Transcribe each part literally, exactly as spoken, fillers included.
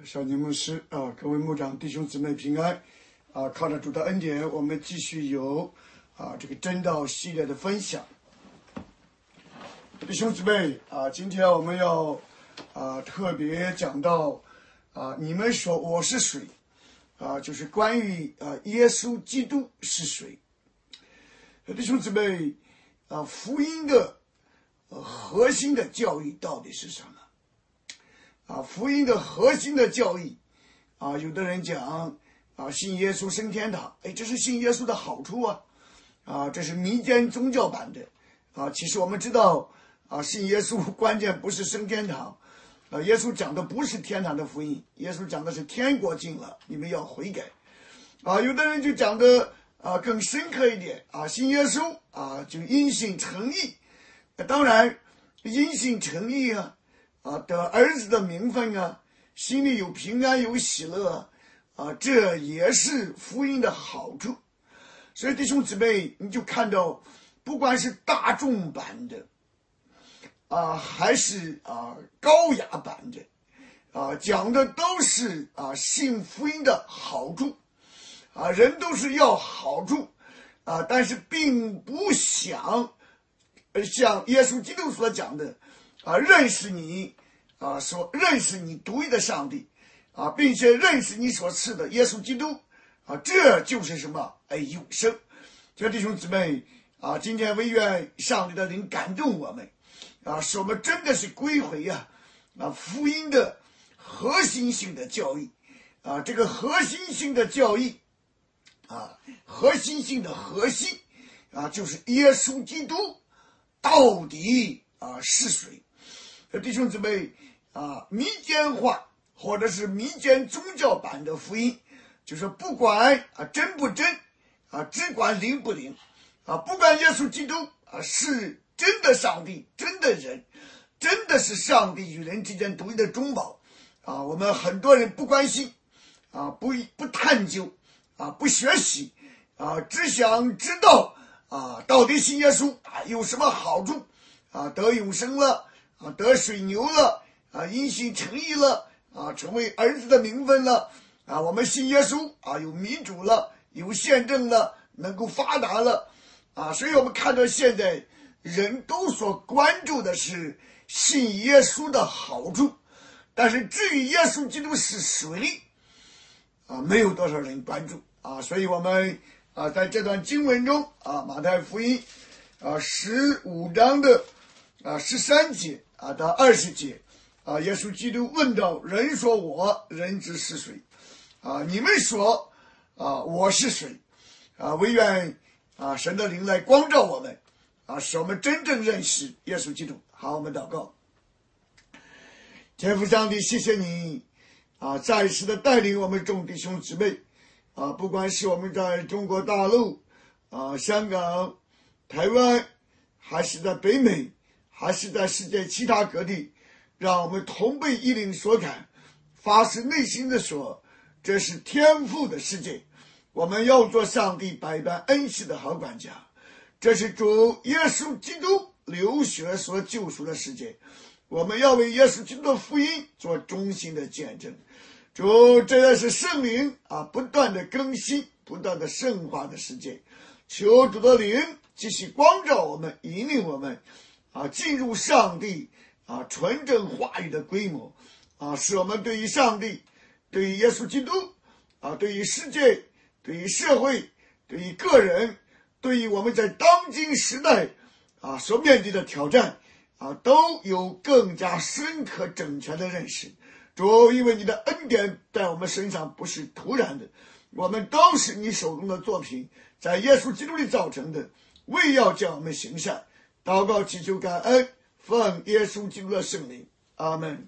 小年牧师啊，各位牧长弟兄姊妹平安啊！靠着主的恩典，我们继续有啊这个真道系列的分享。弟兄姊妹啊，今天我们要啊特别讲到啊，你们说我是谁啊？就是关于啊耶稣基督是谁。弟兄姊妹啊，福音的呃核心的教义到底是什么？啊，福音的核心的教义啊，有的人讲啊，信耶稣升天堂，哎，这是信耶稣的好处啊，啊，这是民间宗教版的啊。其实我们知道啊，信耶稣关键不是升天堂，啊，耶稣讲的不是天堂的福音，耶稣讲的是天国近了，你们要悔改啊。有的人就讲的啊更深刻一点啊，信耶稣啊就因信称义，当然因信称义啊。啊，得儿子的名分啊，心里有平安有喜乐啊，这也是福音的好处。所以弟兄姊妹，你就看到，不管是大众版的啊，还是啊高雅版的啊，讲的都是啊信福音的好处啊，人都是要好处啊，但是并不想像耶稣基督所讲的啊，认识你啊，说认识你独一的上帝啊，并且认识你所赐的耶稣基督啊，这就是什么？哎，永生。这弟兄姊妹啊，今天唯愿上帝的灵感动我们啊，使我们真的是归回呀 啊, 啊福音的核心性的教义啊，这个核心性的教义啊，核心性的核心啊，就是耶稣基督到底啊是谁？弟兄姊妹啊，民间化或者是民间宗教版的福音，就是不管啊真不真啊，只管灵不灵啊，不管耶稣基督啊是真的上帝，真的人，真的是上帝与人之间独一的中保啊，我们很多人不关心啊，不不探究啊，不学习啊，只想知道啊，到底信耶稣啊有什么好处啊，得永生了啊，得水牛了啊，因信称义了啊，成为儿子的名分了啊，我们信耶稣啊，有民主了，有宪政了，能够发达了啊，所以我们看到现在人都所关注的是信耶稣的好处，但是至于耶稣基督是谁啊，没有多少人关注啊，所以我们啊在这段经文中啊，马太福音啊十五章的啊十三节啊到二十节啊，耶稣基督问到：人说我人子是谁？啊，你们说啊我是谁？啊，唯愿啊神的灵来光照我们啊，使我们真正认识耶稣基督。好，我们祷告。天父上帝，谢谢你啊，再一次的带领我们众弟兄姊妹啊，不管是我们在中国大陆啊、香港、台湾，还是在北美，还是在世界其他各地，让我们同被一灵所感，发自内心的说，这是天父的世界，我们要做上帝百般恩赐的好管家，这是主耶稣基督流血所救赎的世界，我们要为耶稣基督的福音做忠心的见证。主，这也是圣灵啊不断的更新，不断的圣化的世界，求主的灵继续光照我们，引领我们啊进入上帝啊纯正话语的规模啊，使我们对于上帝，对于耶稣基督啊，对于世界，对于社会，对于个人，对于我们在当今时代啊所面对的挑战啊，都有更加深刻整全的认识。主，因为你的恩典在我们身上不是突然的，我们都是你手中的作品，在耶稣基督里造成的，为要叫我们行善。祷告祈求感恩，奉耶稣基督的圣灵，阿门。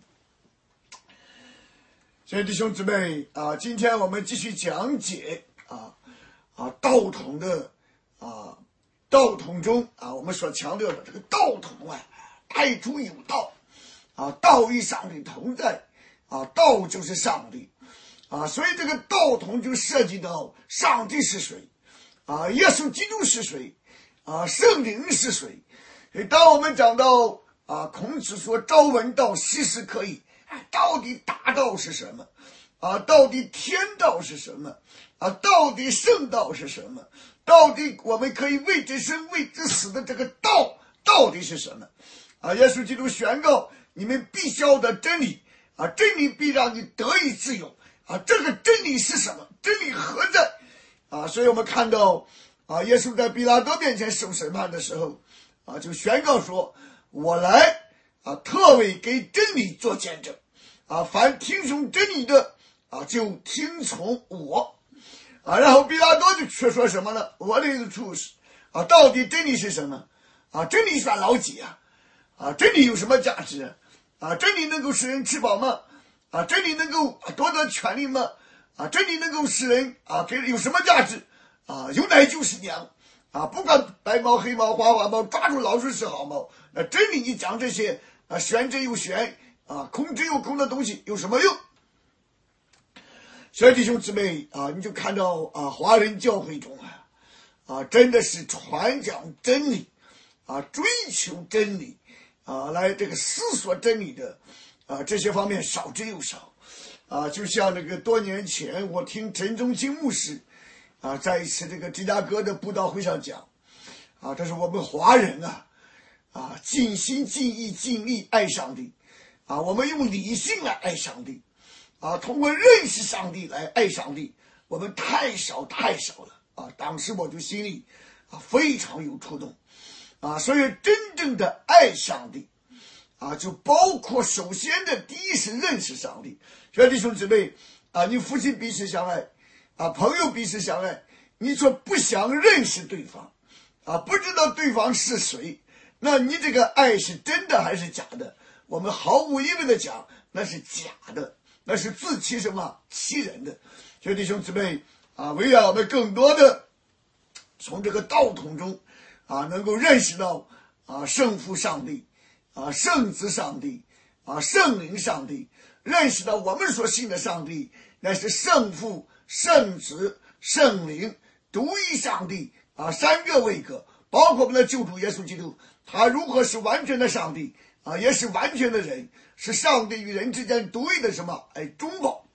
所以弟兄姊妹啊，今天我们继续讲解啊啊道统的啊道统中啊，我们所强调的这个道统啊，太初有道啊，道与上帝同在啊，道就是上帝啊，所以这个道统就涉及到上帝是谁啊，耶稣基督是谁啊，圣灵是谁。当我们讲到啊孔子说朝闻道，夕死可以，道到底大道是什么？啊，到底天道是什么？啊，到底圣道是什么？到底我们可以为之生为之死的这个道到底是什么？啊，耶稣基督宣告你们必晓得真理，啊，真理必让你得以自由。啊，这个真理是什么？真理何在？啊，所以我们看到啊，耶稣在比拉多面前受审判的时候，啊，就宣告说：“我来啊，特为给真理做见证。啊，凡听从真理的啊，就听从我。”啊，然后比拉多就却说什么呢？我的意思是啊，到底真理是什么？啊，真理算老几啊？啊，真理有什么价值？啊，真理能够使人吃饱吗？啊，真理能够夺得权利吗？啊，真理能够使人啊给有什么价值？啊，有奶就是娘啊，不管白猫黑猫花花猫，抓住老鼠是好猫。那真理你讲这些啊玄之又玄啊空之又空的东西有什么用？所以弟兄姊妹啊，你就看到啊华人教会中啊啊真的是传讲真理啊追求真理啊来这个思索真理的啊这些方面少之又少啊。就像那个多年前我听陈忠清牧师啊在一次这个芝加哥的布道会上讲啊，这是我们华人啊啊尽心尽意尽力爱上帝啊，我们用理性来爱上帝啊，通过认识上帝来爱上帝，我们太少太少了啊！当时我就心里啊非常有触动啊，所以真正的爱上帝啊，就包括首先的第一是认识上帝。所以弟兄姊妹啊，你夫妻彼此相爱啊，朋友彼此相爱，你说不想认识对方啊，不知道对方是谁，那你这个爱是真的还是假的？我们毫无疑问的讲，那是假的。那是自欺什么欺人的。所以弟兄姊妹啊，为了我们更多的从这个道统中啊能够认识到啊圣父上帝啊圣子上帝啊圣灵上帝，认识到我们所信的上帝乃是圣父圣子圣灵独一上帝啊三个位格，包括我们的救主耶稣基督，他如何是完全的上帝啊，也是完全的人，是上帝与人之间独一的什么？哎，中保。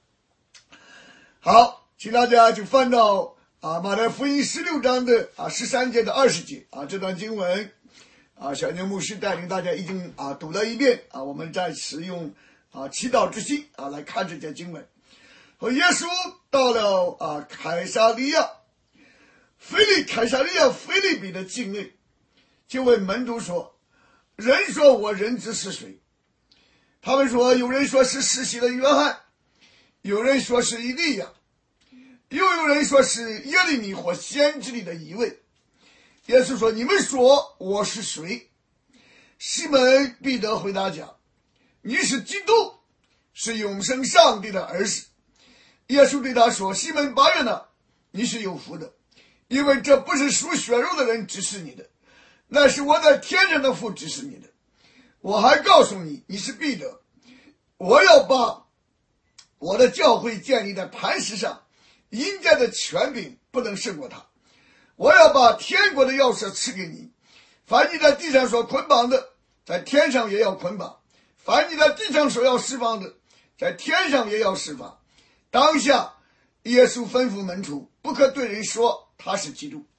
好，请大家就翻到啊马太福音十六章的啊十三节的二十节啊，这段经文啊，小牛牧师带领大家已经啊读了一遍啊，我们再使用啊祈祷之心啊来看这节经文。和耶稣到了啊凯撒利亚，腓利凯撒利亚腓利比的境内，就问门徒说：“人说我人子是谁？”他们说，有人说是施洗的约翰，有人说是以利亚，又有人说是耶利米或先知里的一位。耶稣说：“你们说我是谁？”西门彼得回答讲：“你是基督，是永生上帝的儿子。”耶稣对他说：“西门巴约纳，你是有福的，因为这不是属血肉的人指示你的，那是我在天上的父指示你的。我还告诉你，你是彼得，我要把我的教会建立在磐石上，阴间的权柄不能胜过他。我要把天国的钥匙赐给你，凡你在地上所捆绑的，在天上也要捆绑；凡你在地上所要释放的，在天上也要释放。”当下耶稣吩咐门徒，不可对人说他是基督。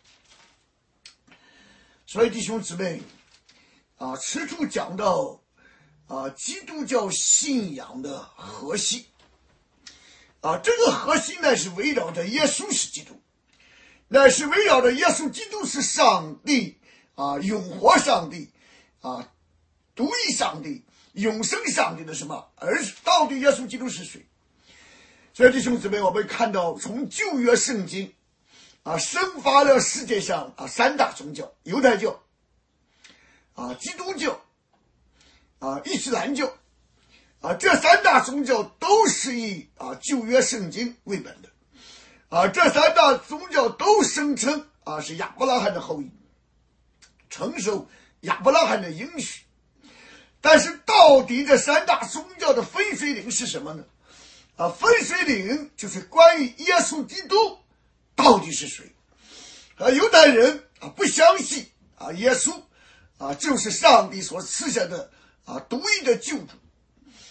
所以弟兄姊妹啊，此处讲到啊基督教信仰的核心啊，这个核心呢是围绕着耶稣是基督，乃是围绕着耶稣基督是上帝啊，永活上帝啊，独一上帝，永生上帝的什么儿子？到底耶稣基督是谁？所以弟兄姊妹，我们看到从旧约圣经啊，生发了世界上啊三大宗教：犹太教啊、基督教啊、伊斯兰教啊，这三大宗教都是以啊旧约圣经为本的啊，这三大宗教都声称啊是亚伯拉罕的后裔，承受亚伯拉罕的应许。但是到底这三大宗教的分水岭是什么呢？啊，分水岭就是关于耶稣基督到底是谁。啊，犹太人啊不相信啊耶稣啊就是上帝所赐下的啊独一的救主。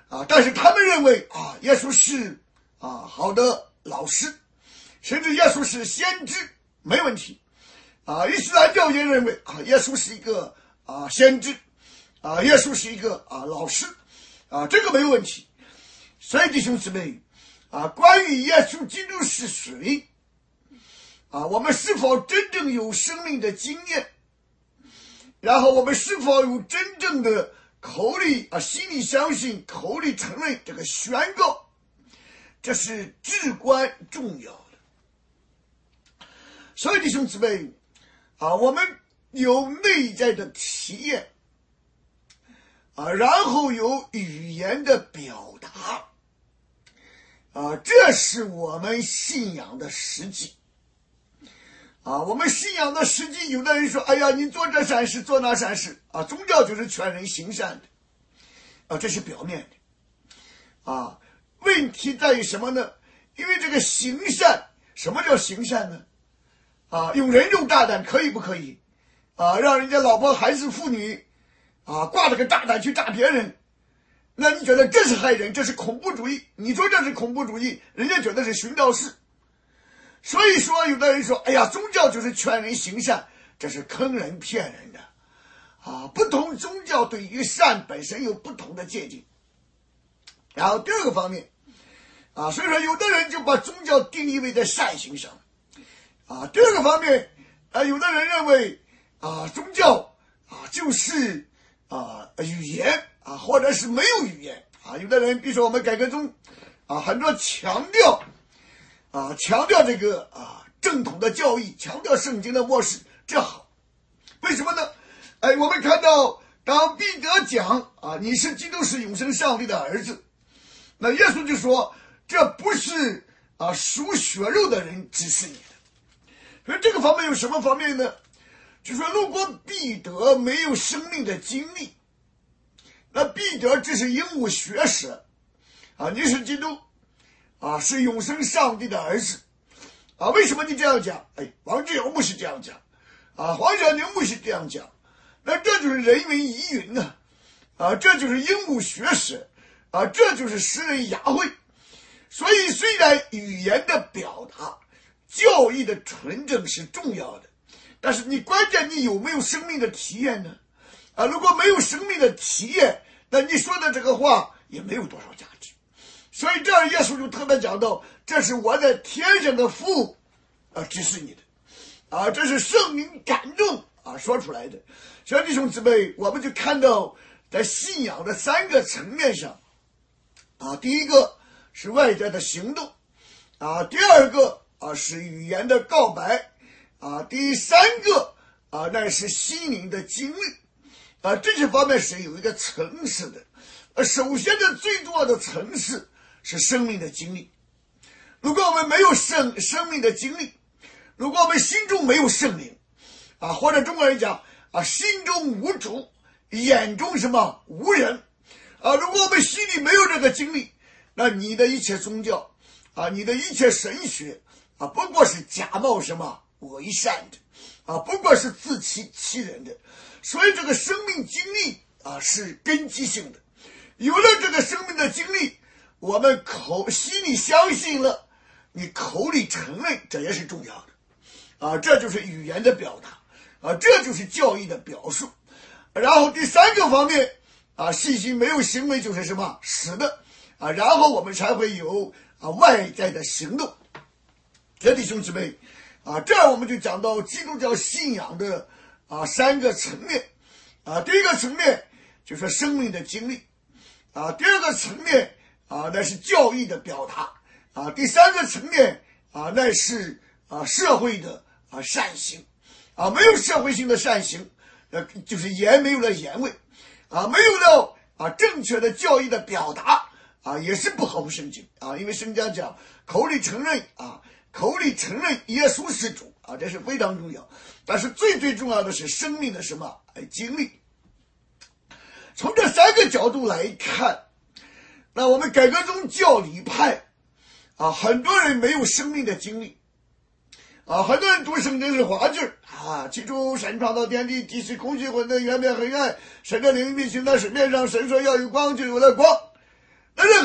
啊，但是他们认为啊，耶稣是啊好的老师，甚至耶稣是先知，没问题。啊，伊斯兰教也认为啊，耶稣是一个啊先知，啊，耶稣是一个啊老师，啊，这个没有问题。所以弟兄姊妹，啊，关于耶稣基督是谁，啊，我们是否真正有生命的经验，然后我们是否有真正的口里啊心里相信，口里承认这个宣告，这是至关重要的。所以弟兄姊妹，啊，我们有内在的体验，啊，然后有语言的表达，啊，这是我们信仰的实际。啊，我们信仰的实际，有的人说，哎呀，你做这善事，做那善事，啊，宗教就是劝人行善的，啊，这是表面的。啊，问题在于什么呢？因为这个行善，什么叫行善呢？啊，用人肉炸弹可以不可以？啊，让人家老婆孩子妇女啊挂了个炸弹去炸别人，那你觉得这是害人，这是恐怖主义？你说这是恐怖主义，人家觉得是寻道士。所以说有的人说，哎呀，宗教就是劝人行善，这是坑人骗人的。啊，不同宗教对于善本身有不同的界定。然后第二个方面，啊，所以说有的人就把宗教定义为在善行上。啊，第二个方面，啊，有的人认为啊，宗教啊就是啊语言啊，或者是没有语言啊。有的人，比如说我们改革中啊，很多强调啊，强调这个啊正统的教义，强调圣经的漠视，这好。为什么呢？哎，我们看到当彼得讲啊，你是基督是永生上帝的儿子，那耶稣就说，这不是啊属血肉的人指示你的。所以这个方面有什么方面呢？就说如果彼得没有生命的经历，那彼得只是鹦鹉学舌啊，你是基督啊，是永生上帝的儿子啊，为什么你这样讲？哎，王志尧牧师这样讲啊，黄小宁牧师这样讲，那这就是人云亦云呢啊，这就是鹦鹉学舌啊，这就是诗人雅慧。所以虽然语言的表达，教义的纯正是重要的，但是你关键你有没有生命的体验呢？啊，如果没有生命的体验，那你说的这个话也没有多少价值。所以这儿耶稣就特别讲到，这是我在天上的父啊指示你的，啊，这是圣灵感动啊说出来的。所以弟兄姊妹，我们就看到在信仰的三个层面上，啊，第一个是外在的行动，啊，第二个啊，是语言的告白，啊，第三个啊，那是心灵的经历，啊，这些方面是有一个层次的。呃，首先的最重要的层次是生命的经历。如果我们没有生生命的经历，如果我们心中没有圣灵，啊，或者中国人讲啊，心中无主，眼中什么无人，啊，如果我们心里没有这个经历，那你的一切宗教，啊，你的一切神学。啊，不过是假冒什么伪善的，啊，不过是自欺欺人的。所以这个生命经历啊是根基性的。有了这个生命的经历，我们口心里相信了，你口里承认，这也是重要的。啊，这就是语言的表达，啊，这就是教义的表述。然后第三个方面，啊，信心没有行为就是什么死的，啊，然后我们才会有啊外在的行动。这弟兄姊妹，啊，这儿我们就讲到基督教信仰的啊三个层面，啊，第一个层面就是生命的经历，啊，第二个层面啊那是教义的表达，啊，第三个层面啊那是啊社会的啊善行，啊，没有社会性的善行，呃，就是言没有了言味，啊，没有了啊正确的教义的表达，啊，也是不合乎圣经啊，因为圣经讲口里承认啊。口里承认耶稣是主啊，这是非常重要。但是最最重要的是生命的什么哎经历。从这三个角度来看，那我们改革宗教理派啊，很多人没有生命的经历啊，很多人读圣经是滑句啊，起初神创造天地，地是空虚混沌，渊面黑暗，神的灵运行在水面上，神说要有光，就有了光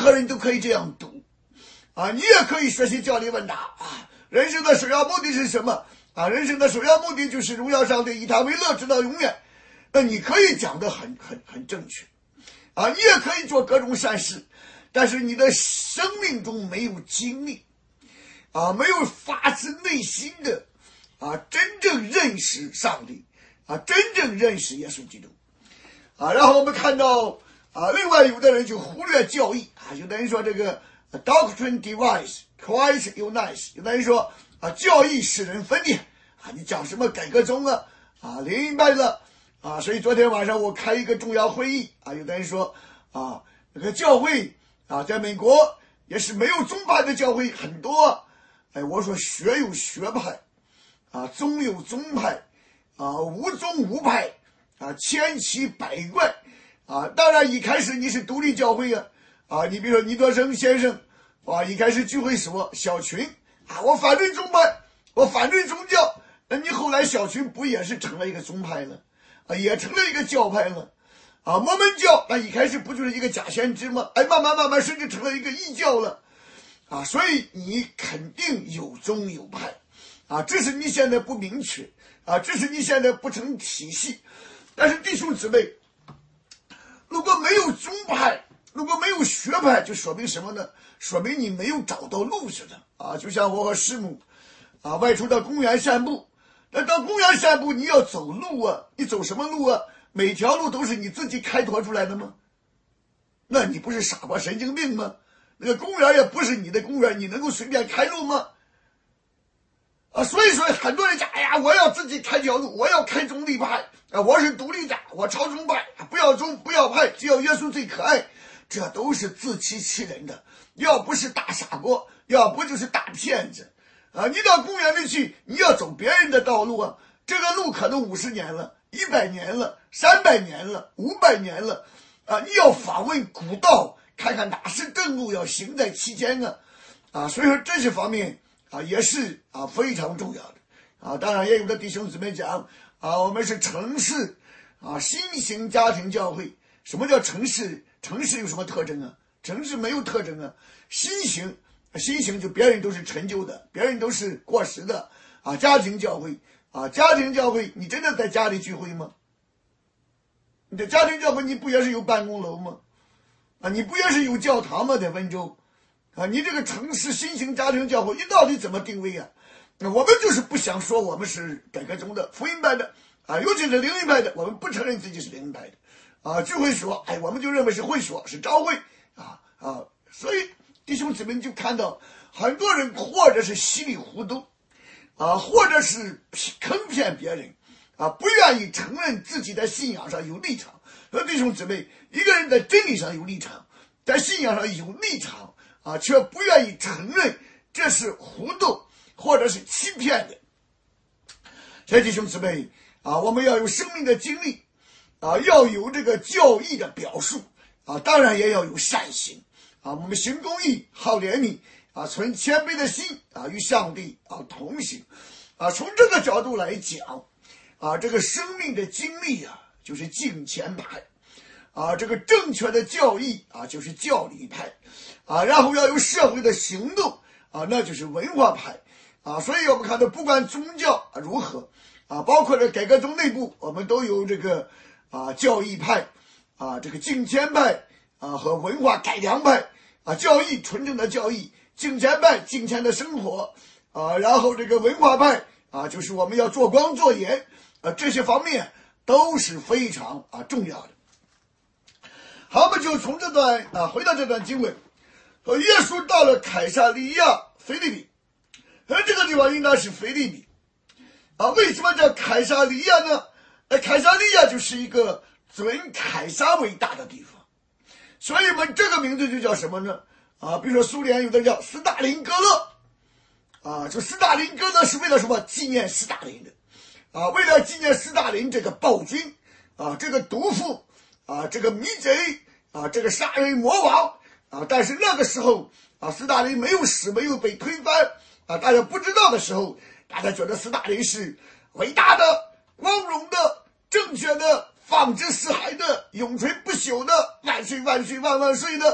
何人都可以这样读啊，你也可以学习教理问答啊。人生的首要目的是什么啊？人生的首要目的就是荣耀上帝，以他为乐，直到永远。那你可以讲得很很很正确啊，你也可以做各种善事，但是你的生命中没有经历啊，没有发自内心的啊真正认识上帝啊，真正认识耶稣基督啊。然后我们看到啊，另外有的人就忽略教义啊，有的人说这个 doctrine divides Christ unites， 有的人说啊，教义使人分裂啊，你讲什么改革宗啊啊，明白了啊。所以昨天晚上我开一个重要会议啊，有的人说啊，那个教会啊，在美国也是没有宗派的教会很多。哎，我说学有学派啊，宗有宗派啊，无宗无派啊，千奇百怪啊。当然一开始你是独立教会啊啊，你比如说尼德生先生啊，一开始聚会所小群啊，我反对宗派，我反对宗教，那你后来小群不也是成了一个宗派了啊，也成了一个教派了啊。摩门教那一开始不就是一个假先知吗？哎，慢慢慢慢甚至成了一个异教了啊。所以你肯定有宗有派啊，只是你现在不明确啊，只是你现在不成体系。但是弟兄姊妹，如果没有宗派，如果没有学派，就说明什么呢？说明你没有找到路似的啊。就像我和师母啊外出到公园散步，那到公园散步你要走路啊，你走什么路啊？每条路都是你自己开拓出来的吗？那你不是傻瓜神经病吗？那个公园也不是你的公园，你能够随便开路吗？啊，所以说很多人讲，哎呀，我要自己开条路，我要开宗立派啊，我是独立的，我超宗派，不要宗不要派，只要耶稣最可爱，这都是自欺欺人的。要不是大傻瓜，要不就是大骗子啊！你到公园里去，你要走别人的道路啊，这个路可能五十年了，一百年了，三百年了，五百年了啊！你要访问古道，看看哪是正路，要行在其间啊！啊，所以说这些方面啊也是啊非常重要的啊。当然也有的弟兄姊妹讲啊，我们是城市啊新型家庭教会。什么叫城市？城市有什么特征啊？城市没有特征啊。新型新型就别人都是陈旧的，别人都是过时的啊。家庭教会啊，家庭教会，你真的在家里聚会吗？你的家庭教会你不也是有办公楼吗？啊，你不也是有教堂吗？在温州啊，你这个城市新型家庭教会，你到底怎么定位啊？我们就是不想说我们是改革中的福音派的啊，尤其是灵恩派的，我们不承认自己是灵恩派的啊，聚会所，哎，我们就认为是会所，是召会啊啊，所以弟兄姊妹就看到很多人或者是稀里糊涂啊，或者是坑骗别人啊，不愿意承认自己在信仰上有立场。和弟兄姊妹，一个人在真理上有立场，在信仰上有立场啊，却不愿意承认这是糊涂或者是欺骗的。所以弟兄姊妹啊，我们要有生命的经历啊，要有这个教义的表述啊，当然也要有善行啊，我们行公义，好怜悯啊，存谦卑的心啊，与上帝啊同行啊。从这个角度来讲啊，这个生命的经历啊，就是敬虔派啊，这个正确的教义啊，就是教理派啊，然后要有社会的行动啊，那就是文化派啊。所以我们看到，不管宗教如何啊，包括这改革宗内部，我们都有这个啊教义派啊，这个敬虔派啊和文化改良派啊，教义纯正的教义，敬虔派敬虔的生活啊，然后这个文化派啊，就是我们要做光做盐啊，这些方面都是非常啊重要的。好，我们就从这段啊回到这段经文，说耶稣到了凯撒利亚腓立比，而这个地方应该是腓立比啊。为什么叫凯撒利亚呢？呃，凯撒利亚就是一个尊凯撒为大的地方，所以我们这个名字就叫什么呢？啊，比如说苏联有的叫斯大林格勒啊，就斯大林格勒是为了什么？纪念斯大林的啊，为了纪念斯大林这个暴君啊，这个毒妇啊，这个迷贼啊，这个杀人魔王啊。但是那个时候啊，斯大林没有死，没有被推翻啊，大家不知道的时候，大家觉得斯大林是伟大的、光荣的、正确的、放之四海的、永垂不朽的、万岁万岁万万岁的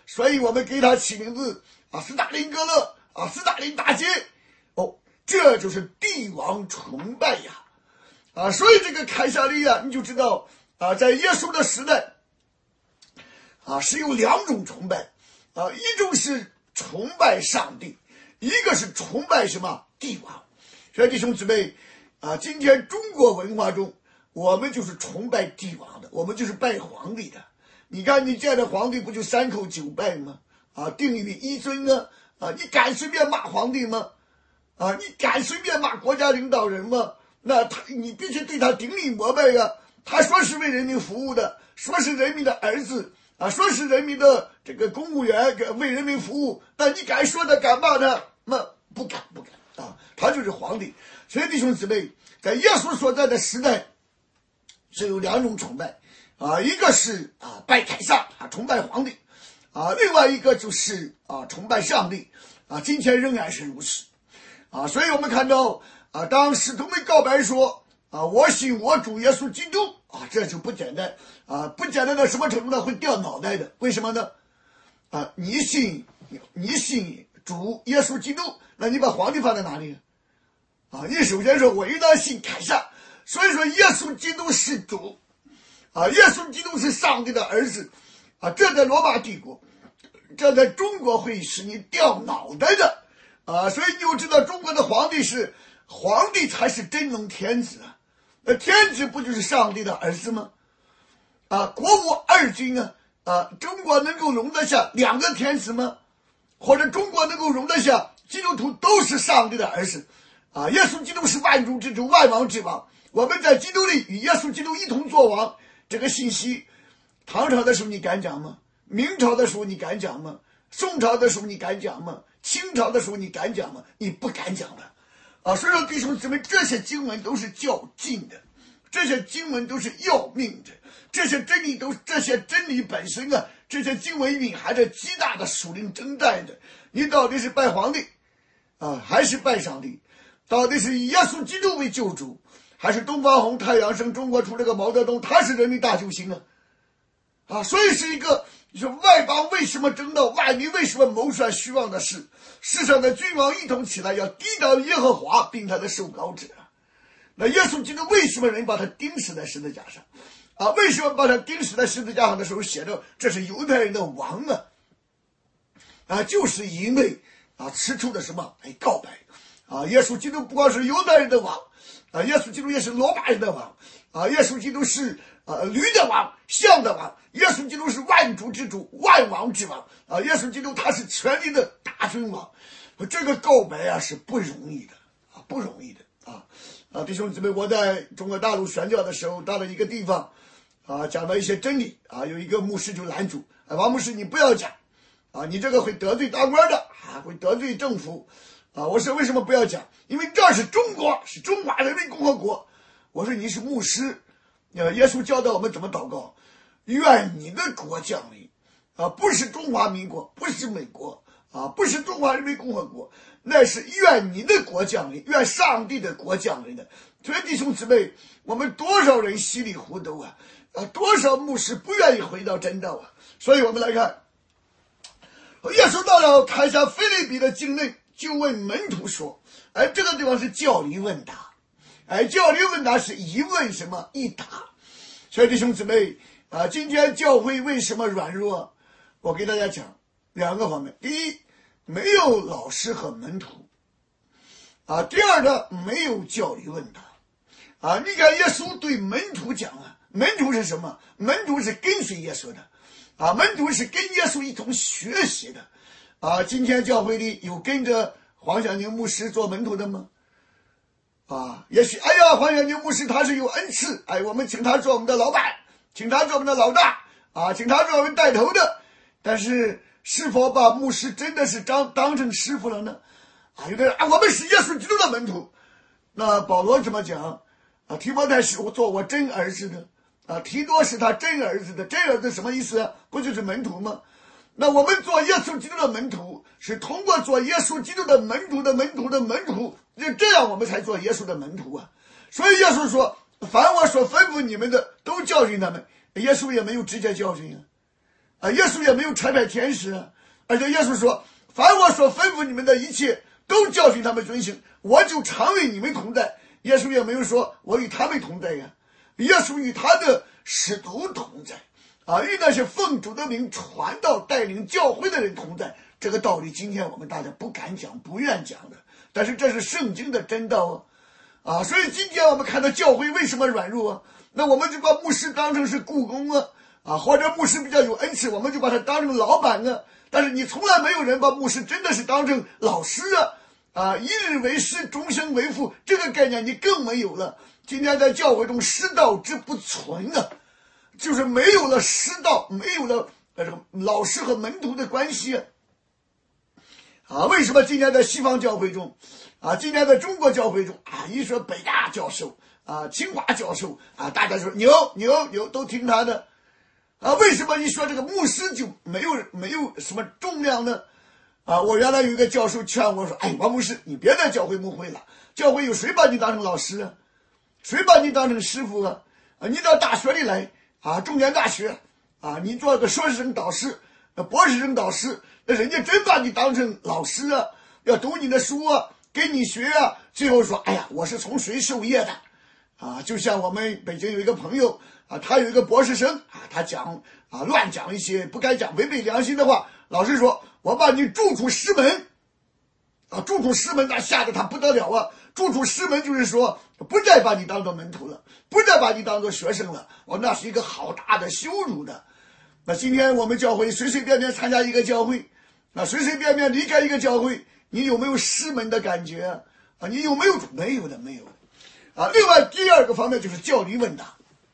所以我们给他起名字啊，斯大林格勒啊，斯大林大街。哦，这就是帝王崇拜呀！啊，所以这个凯撒利啊，你就知道啊，在耶稣的时代啊，是有两种崇拜啊，一种是崇拜上帝，一个是崇拜什么帝王。所以弟兄姊妹啊，今天中国文化中，我们就是崇拜帝王的，我们就是拜皇帝的。你看你见的皇帝不就三叩九拜吗？啊，定你的一尊呢？啊，你敢随便骂皇帝吗？啊，你敢随便骂国家领导人吗？那他你必须对他顶礼膜拜呀！他说是为人民服务的，说是人民的儿子啊，说是人民的这个公务员，为人民服务，那你敢说他敢骂他？那不敢不敢啊！他就是皇帝。所以弟兄姊妹，在耶稣所在的时代是有两种崇拜啊，一个是啊拜凯撒啊，崇拜皇帝啊，另外一个就是啊崇拜上帝啊，今天仍然是如此啊。所以我们看到啊，当使徒们告白说啊，我信我主耶稣基督啊，这就不简单啊，不简单到什么程度呢？会掉脑袋的。为什么呢？啊，你信你信主耶稣基督，那你把皇帝放在哪里啊？你首先说我应当信凯撒，所以说耶稣基督是主啊，耶稣基督是上帝的儿子啊，这在罗马帝国，这在中国会使你掉脑袋的啊，所以你就知道中国的皇帝是皇帝才是真龙天子啊，那天子不就是上帝的儿子吗？啊，国无二君啊，啊，中国能够容得下两个天子吗？或者中国能够容得下基督徒都是上帝的儿子啊？耶稣基督是万主之主，万王之王，我们在基督里与耶稣基督一同作王，这个信息，唐朝的时候你敢讲吗？明朝的时候你敢讲吗？宋朝的时候你敢讲吗？清朝的时候你敢讲吗？你不敢讲了啊！所以说弟兄姊妹，这些经文都是较劲的，这些经文都是要命的，这些真理都这些真理本身啊，这些经文蕴含着极大的属灵征战的。你到底是拜皇帝啊，还是拜上帝？到底是以耶稣基督为救主，还是东方红、太阳升，中国出了个毛泽东，他是人民大救星啊！啊，所以是一个你说外邦为什么争闹，外民为什么谋算虚妄的事？世上的君王一同起来，要抵挡耶和华并他的受膏者。那耶稣基督为什么人把他钉死在十字架上啊？为什么把他钉死在十字架上的时候写着这是犹太人的王啊？啊，就是因为啊吃出的什么哎告白啊！耶稣基督不光是犹太人的王啊，耶稣基督也是罗马人的王啊，耶稣基督是啊驴的王，象的王，耶稣基督是万主之主，万王之王啊！耶稣基督他是全地的大君王，这个告白啊是不容易的啊，不容易的啊！啊，弟兄姊妹，我在中国大陆宣教的时候，到了一个地方啊，讲了一些真理啊，有一个牧师就拦住，啊，王牧师你不要讲啊，你这个会得罪当官的啊，会得罪政府啊。我说为什么不要讲？因为这是中国，是中华人民共和国。我说你是牧师，呃，耶稣教导我们怎么祷告，愿你的国降临啊，不是中华民国，不是美国啊，不是中华人民共和国，那是愿你的国降临，愿上帝的国降临的。所以弟兄姊妹，我们多少人稀里糊涂啊，啊，多少牧师不愿意回到真道啊。所以我们来看，耶稣到了凯撒腓立比的境内，就问门徒说，哎，这个地方是教理问答，哎，教理问答是一问什么一答。所以弟兄姊妹啊，今天教会为什么软弱？我给大家讲两个方面。第一，没有老师和门徒啊；第二呢，没有教理问答啊。你看耶稣对门徒讲啊，门徒是什么？门徒是跟随耶稣的啊，门徒是跟耶稣一同学习的啊。今天教会里有跟着黄晓宁牧师做门徒的吗？啊，也许哎呀，黄晓宁牧师他是有恩赐，哎，我们请他做我们的老板，请他做我们的老大啊，请他做我们带头的。但是是否把牧师真的是当当成师傅了呢？啊，有的人啊，我们是耶稣基督的门徒。那保罗怎么讲啊？提摩太是我做我真儿子的啊，提多是他真儿子的，真儿子什么意思啊？不就是门徒吗？那我们做耶稣基督的门徒，是通过做耶稣基督的门徒的门徒的门徒，就这样我们才做耶稣的门徒啊。所以耶稣说，凡我所吩咐你们的，都教训他们。耶稣也没有直接教训啊， 啊，耶稣也没有差派天使，而且耶稣说，凡我所吩咐你们的一切都教训他们遵行，我就常与你们同在。耶稣也没有说我与他们同在呀，耶稣与他的使徒同在啊，与那些奉主的名传道带领教会的人同在。这个道理今天我们大家不敢讲不愿讲的，但是这是圣经的真道啊啊！所以今天我们看到教会为什么软弱啊，那我们就把牧师当成是雇工啊啊，或者牧师比较有恩赐，我们就把他当成老板啊。但是你从来没有人把牧师真的是当成老师啊啊！一日为师，终生为父，这个概念你更没有了。今天在教会中师道之不存啊，就是没有了师道，没有了这个老师和门徒的关系啊。啊，为什么今天在西方教会中，啊，今天在中国教会中啊，一说北大教授啊，清华教授啊，大家说牛牛牛都听他的，啊，为什么一说这个牧师就没有没有什么重量呢？啊，我原来有一个教授劝我说，哎，王牧师，你别在教会牧会了，教会有谁把你当成老师啊？谁把你当成师傅啊？啊，你到大学里来啊，重点大学啊，你做个硕士生导师、博士生导师。那人家真把你当成老师啊，要读你的书啊，给你学啊，最后说，哎呀，我是从谁授业的啊？就像我们北京有一个朋友啊，他有一个博士生啊，他讲啊乱讲一些不该讲违背良心的话，老师说我把你逐出师门啊，逐出师门，那吓得他不得了啊！逐出师门就是说不再把你当做门徒了，不再把你当做学生了，哦，那是一个好大的羞辱的。那今天我们教会随随便便参加一个教会啊，随随便便离开一个教会，你有没有师门的感觉啊？你有没有？没有的，没有的啊。另外第二个方面就是教理问答。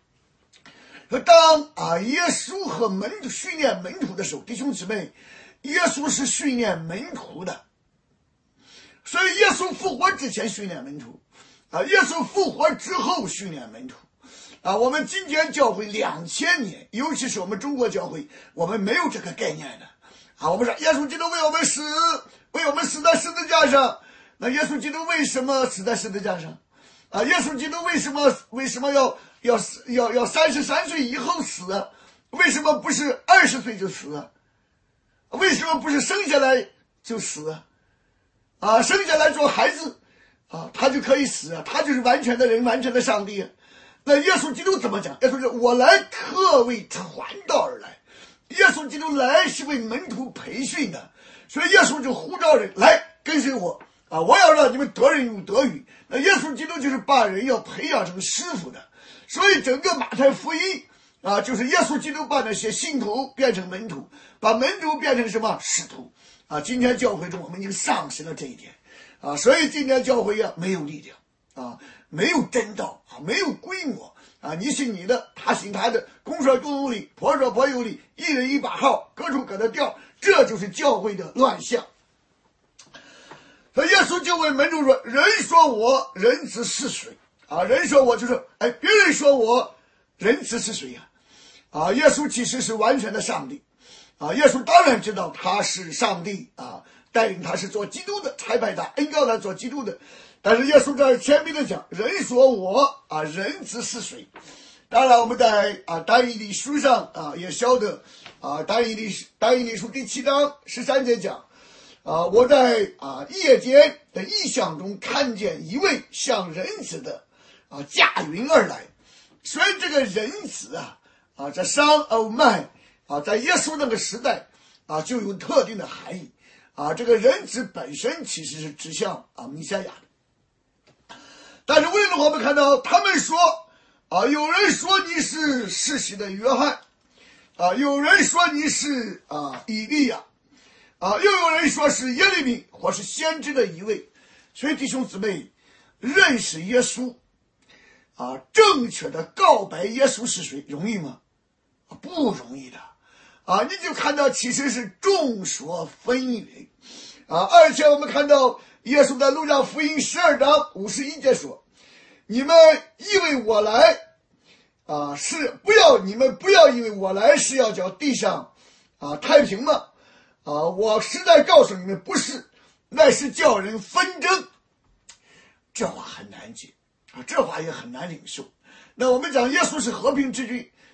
当啊耶稣和门徒训练门徒的时候，弟兄姊妹，耶稣是训练门徒的，所以耶稣复活之前训练门徒啊，耶稣复活之后训练门徒啊。我们今天教会两千年，尤其是我们中国教会，我们没有这个概念的啊。我们说耶稣基督为我们死，为我们死在十字架上。那耶稣基督为什么死在十字架上啊？耶稣基督为什么为什么要要要要三十三岁以后死啊？为什么不是二十岁就死啊？为什么不是生下来就死啊？啊，生下来做孩子啊，他就可以死啊，他就是完全的人，完全的上帝啊。那耶稣基督怎么讲？耶稣说：“我来特为传道而来。”耶稣基督来是为门徒培训的，所以耶稣就呼召人来跟随我啊！我要让你们得人如得鱼。那耶稣基督就是把人要培养成师傅的，所以整个马太福音啊，就是耶稣基督把那些信徒变成门徒，把门徒变成什么使徒啊！今天教会中我们已经丧失了这一点啊，所以今天教会呀没有力量啊，没有真道啊，没有规模啊，你信你的，他信他的，公说公有理，婆说婆有理，一人一把号，各处各的调，这就是教会的乱象。所以耶稣就问门徒说：“人说我人子是谁？”啊，人说我就是哎，别人说我人子是谁呀？啊，耶稣其实是完全的上帝啊，耶稣当然知道他是上帝啊，带领他是做基督的，差派他恩膏他做基督的。但是耶稣在谦卑的讲，人说我啊人子是谁？当然我们在啊但以理书上啊也晓得啊，但以理但以理书第七章十三节讲啊，我在啊夜间的异象中看见一位像人子的啊驾云而来。所以这个人子啊啊在商欧麦啊在耶稣那个时代啊就有特定的含义啊，这个人子本身其实是指向啊弥赛亚的。但是为了我们看到他们说啊，有人说你是施洗的约翰啊，有人说你是啊以利亚啊，又有人说是耶利米或是先知的一位。所以弟兄姊妹，认识耶稣啊，正确的告白耶稣是谁容易吗？不容易的啊！你就看到其实是众说纷纭啊。而且我们看到耶稣在路加福音十二章五十一节说：“你们以为我来啊是不要你们不要以为我来是要叫地上啊太平吗？啊，我实在告诉你们，不是，乃是叫人纷争。”这话很难解啊，这话也很难领受。那我们讲耶稣是和平之君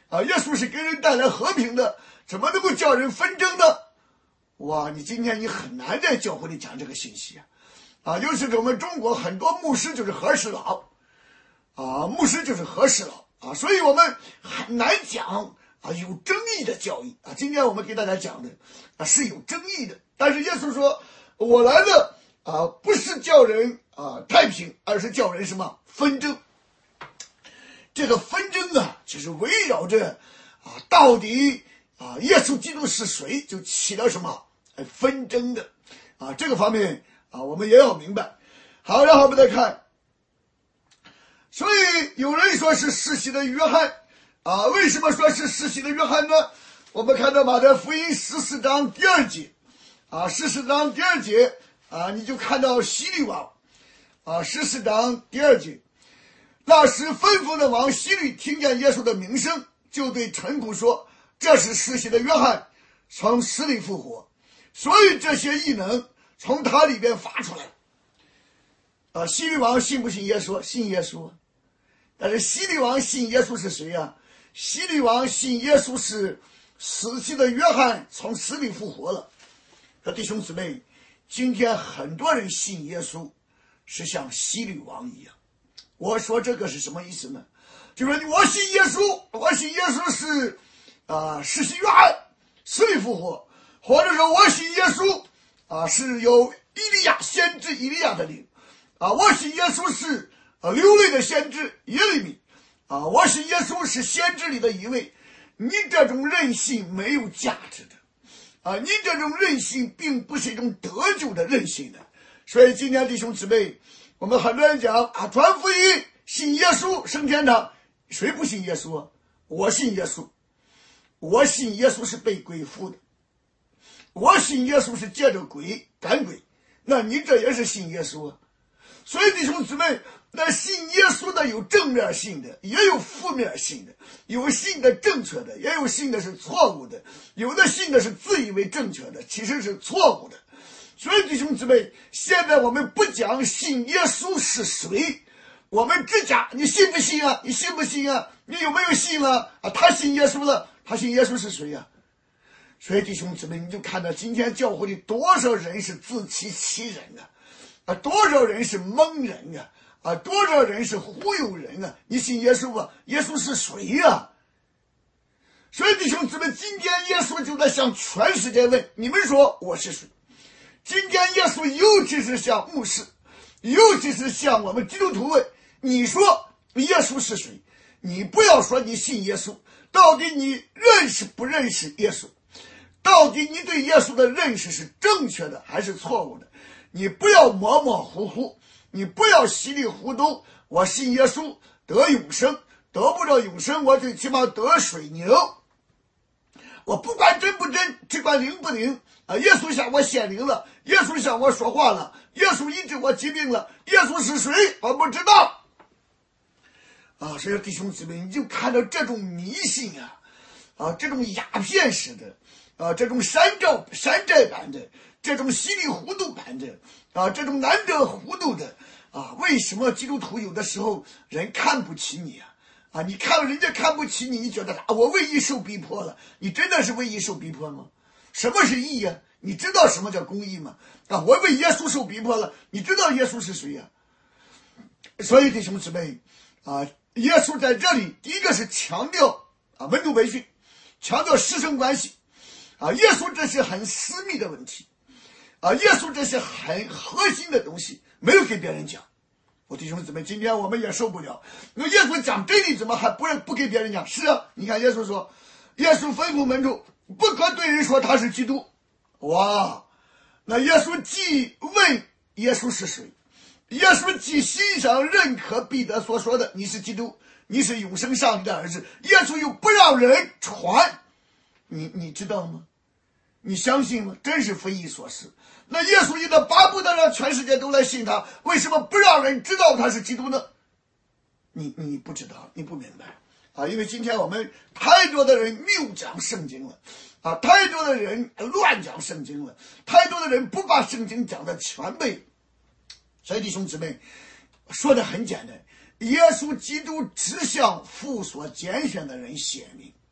啊，耶稣是给人带来和平的，怎么能够叫人纷争呢？哇，你今天你很难在教会里讲这个信息啊！啊，尤其是我们中国很多牧师就是和事佬，啊，牧师就是和事佬啊，所以我们很难讲啊有争议的教义啊。今天我们给大家讲的啊是有争议的，但是耶稣说，我来的啊不是叫人啊太平，而是叫人什么纷争。这个纷争啊，就是围绕着啊到底啊耶稣基督是谁，就起了什么纷争的啊，这个方面啊我们也要明白。好，然后我们再看，所以有人说是施洗的约翰啊，为什么说是施洗的约翰呢？我们看到马太福音十四章第二节啊，十四章第二节啊，你就看到希律王啊，十四章第二节，那时吩咐的王希律听见耶稣的名声，就对臣仆说，这是施洗的约翰从死里复活，所以这些异能从他里边发出来。啊，希律王信不信耶稣？信耶稣。但是希律王信耶稣是谁呀、啊？希律王信耶稣是死去的约翰从死里复活了。说弟兄姊妹，今天很多人信耶稣是像希律王一样。我说这个是什么意思呢？就是我信耶稣，我信耶稣是啊施洗约翰死里复活，或者说我信耶稣啊是有以利亚先知以利亚的灵啊，我信耶稣是啊流泪的先知耶利米啊，我信耶稣是先知里的一位。你这种任性没有价值的啊，你这种任性并不是一种得救的任性的。所以今天弟兄姊妹，我们很多人讲啊，传福音信耶稣升天堂，谁不信耶稣啊？我信耶稣，我信耶稣是被鬼附的，我信耶稣是借着鬼赶鬼，那你这也是信耶稣啊。所以弟兄姊妹，那信耶稣的有正面信的，也有负面信的，有信的正确的，也有信的是错误的，有的信的是自以为正确的，其实是错误的。所以弟兄姊妹，现在我们不讲信耶稣是谁，我们只讲你信不信啊？你信不信啊？你有没有信啊？啊，他信耶稣了，他信耶稣是谁呀、啊？所以弟兄姊妹，你就看到今天教会里多少人是自欺欺人啊，啊，多少人是蒙人啊，啊，多少人是忽悠人啊！你信耶稣吧？耶稣是谁呀、啊？所以弟兄姊妹，今天耶稣就在向全世界问：你们说我是谁？今天耶稣尤其是向牧师，尤其是向我们基督徒问：你说耶稣是谁？你不要说你信耶稣，到底你认识不认识耶稣？到底你对耶稣的认识是正确的还是错误的？你不要模模糊糊，你不要稀里糊涂。我信耶稣得永生，得不着永生，我最起码得水牛。我不管真不真，只管灵不灵啊！耶稣向我显灵了，耶稣向我说话了，耶稣医治我疾病了，耶稣是谁我不知道啊！所以弟兄姊妹，你就看到这种迷信啊，啊，这种鸦片式的啊，这种山寨山寨版的，这种稀里糊涂版的啊，这种难得糊涂的啊，为什么基督徒有的时候人看不起你啊？啊，你看人家看不起你，你觉得啊，我为义受逼迫了，你真的是为义受逼迫吗？什么是义呀、啊？你知道什么叫公义吗？啊，我为耶稣受逼迫了，你知道耶稣是谁呀、啊？所以弟兄姊妹啊，耶稣在这里第一个是强调啊门徒培训，强调师生关系啊，耶稣这是很私密的问题啊，耶稣这是很核心的东西，没有给别人讲。我弟兄姊妹，今天我们也受不了。那耶稣讲真理，怎么还不不给别人讲？是啊，你看耶稣说，耶稣吩咐门徒不可对人说他是基督。哇，那耶稣既问耶稣是谁，耶稣既欣赏认可彼得所说的你是基督，你是永生上帝的儿子，耶稣又不让人传，你你知道吗？你相信吗？真是匪夷所思。那耶稣一直巴不得让全世界都来信他，为什么不让人知道他是基督呢？你你不知道，你不明白啊！因为今天我们太多的人谬讲圣经了啊，太多的人乱讲圣经了，太多的人不把圣经讲的全备。所以弟兄姊妹，说的很简单，耶稣基督只向父所拣选的人显明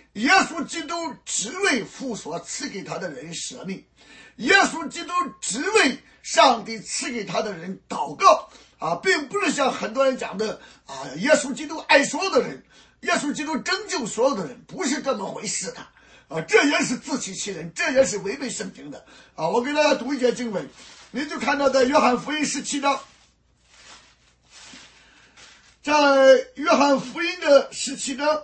耶稣基督只为父所赐给他的人舍命，耶稣基督只为上帝赐给他的人祷告啊，并不是像很多人讲的啊，耶稣基督爱所有的人，耶稣基督拯救所有的人，不是这么回事的啊，这也是自欺欺人，这也是违背圣经的啊。我给大家读一节经文，你就看到在约翰福音十七章，在约翰福音的十七章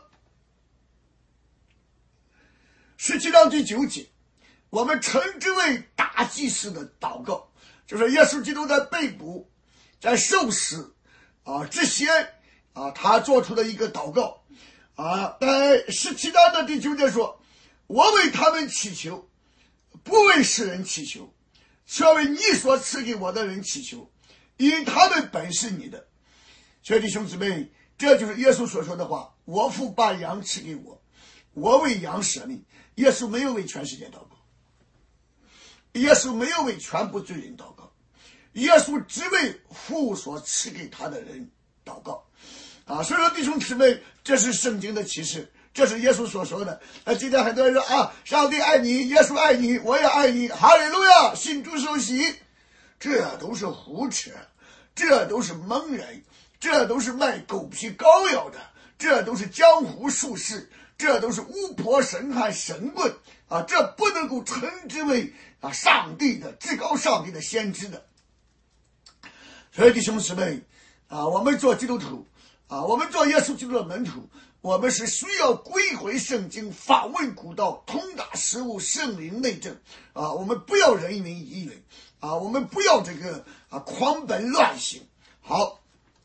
十七章第九节，我们称之为大祭司的祷告，就是耶稣基督在被捕在受死啊之前啊，他做出的一个祷告啊。在十七章的第九节说，我为他们祈求，不为世人祈求，却为你所赐给我的人祈求，因他们本是你的。所以弟兄姊妹，这就是耶稣所说的话，我父把羊赐给我，我为羊舍命。耶稣没有为全世界祷告，耶稣没有为全部罪人祷告，耶稣只为父所赐给他的人祷告啊。所以说弟兄姊妹，这是圣经的启示，这是耶稣所说的。那今天很多人说啊，上帝爱你，耶稣爱你，我也爱你，哈利路亚，信主受洗，这都是胡扯，这都是蒙人，这都是卖狗皮膏药的，这都是江湖术士，这都是巫婆神汉神棍啊！这不能够称之为啊上帝的至高上帝的先知的。所以弟兄姊妹啊，我们做基督徒啊，我们做耶稣基督的门徒，我们是需要归回圣经，访问古道，通达实务，圣灵内证啊！我们不要人云亦云啊，我们不要这个啊狂奔乱行。好，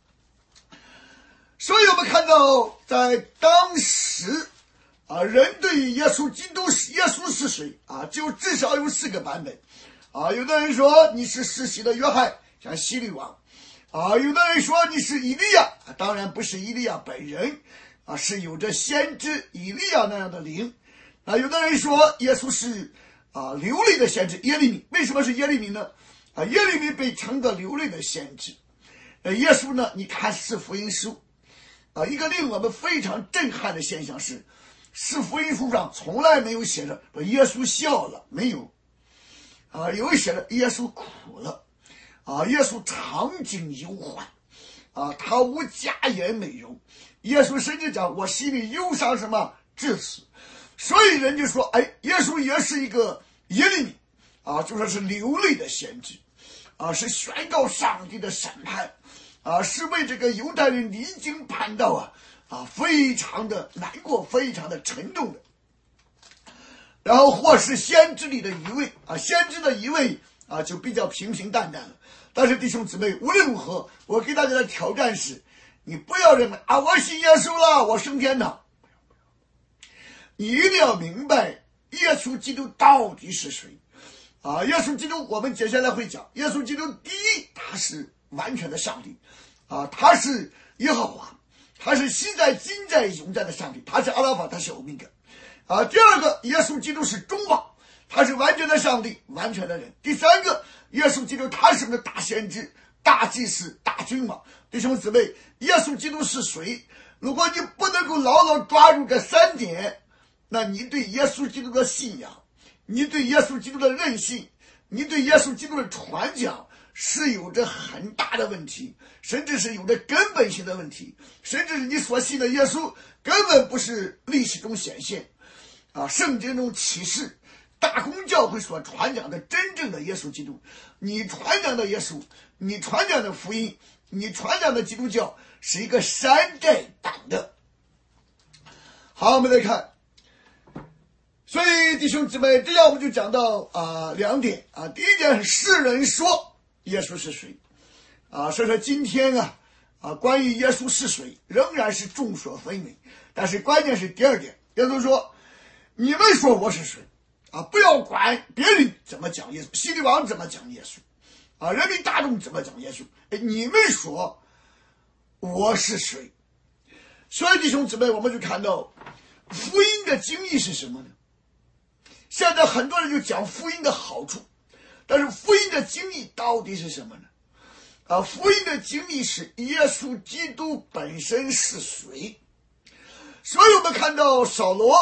所以我们看到在当时啊，人对于耶稣基督耶稣是谁啊，就至少有四个版本啊。有的人说你是施洗的约翰，像希律王啊；有的人说你是以利亚，当然不是以利亚本人啊，是有着先知以利亚那样的灵啊。有的人说耶稣是啊流泪的先知耶利米，为什么是耶利米呢？啊，耶利米被称作流泪的先知。呃，耶稣呢，你看四福音书啊，一个令我们非常震撼的现象是，四福音书上从来没有写着说耶稣笑了，没有啊，有写着耶稣苦了啊，耶稣场景忧患啊，他无家颜美容，耶稣甚至讲我心里忧伤什么至死。所以人就说，哎，耶稣也是一个耶利米啊，就说是流泪的先知啊，是宣告上帝的审判啊，是为这个犹太人离经叛道啊啊，非常的难过，非常的沉重的。然后或是先知里的一位啊，先知的一位啊，就比较平平淡淡了。但是弟兄姊妹，无论如何，我给大家的挑战是，你不要认为啊，我信耶稣了，我升天堂。你一定要明白耶稣基督到底是谁啊？耶稣基督我们接下来会讲，耶稣基督第一，他是完全的上帝啊，他是耶和华，他是现在今在永在的上帝，他是阿拉法，他是欧米伽啊。第二个，耶稣基督是中保，他是完全的上帝，完全的人。第三个，耶稣基督他是个大先知、大祭司、大君王。弟兄姊妹，耶稣基督是谁？如果你不能够牢牢抓住这三点，那你对耶稣基督的信仰，你对耶稣基督的认信，你对耶稣基督的传讲是有着很大的问题，甚至是有着根本性的问题，甚至是你所信的耶稣根本不是历史中显现啊，圣经中启示大公教会所传讲的真正的耶稣基督。你传讲的耶稣，你传讲的福音，你传讲的基督教是一个山寨版的。好，我们来看，所以弟兄姊妹，这样我们就讲到啊、呃、两点啊。第一点，世人说耶稣是谁啊？所以说今天啊啊，关于耶稣是谁，仍然是众说纷纭。但是关键是第二点，耶稣说，你们说我是谁啊？不要管别人怎么讲耶稣，希律王怎么讲耶稣啊，人民大众怎么讲耶稣，哎，你们说我是谁？所以弟兄姊妹，我们就看到福音的精义是什么呢？现在很多人就讲福音的好处，但是福音的精义到底是什么呢？啊，福音的精义是耶稣基督本身是谁。所以我们看到扫罗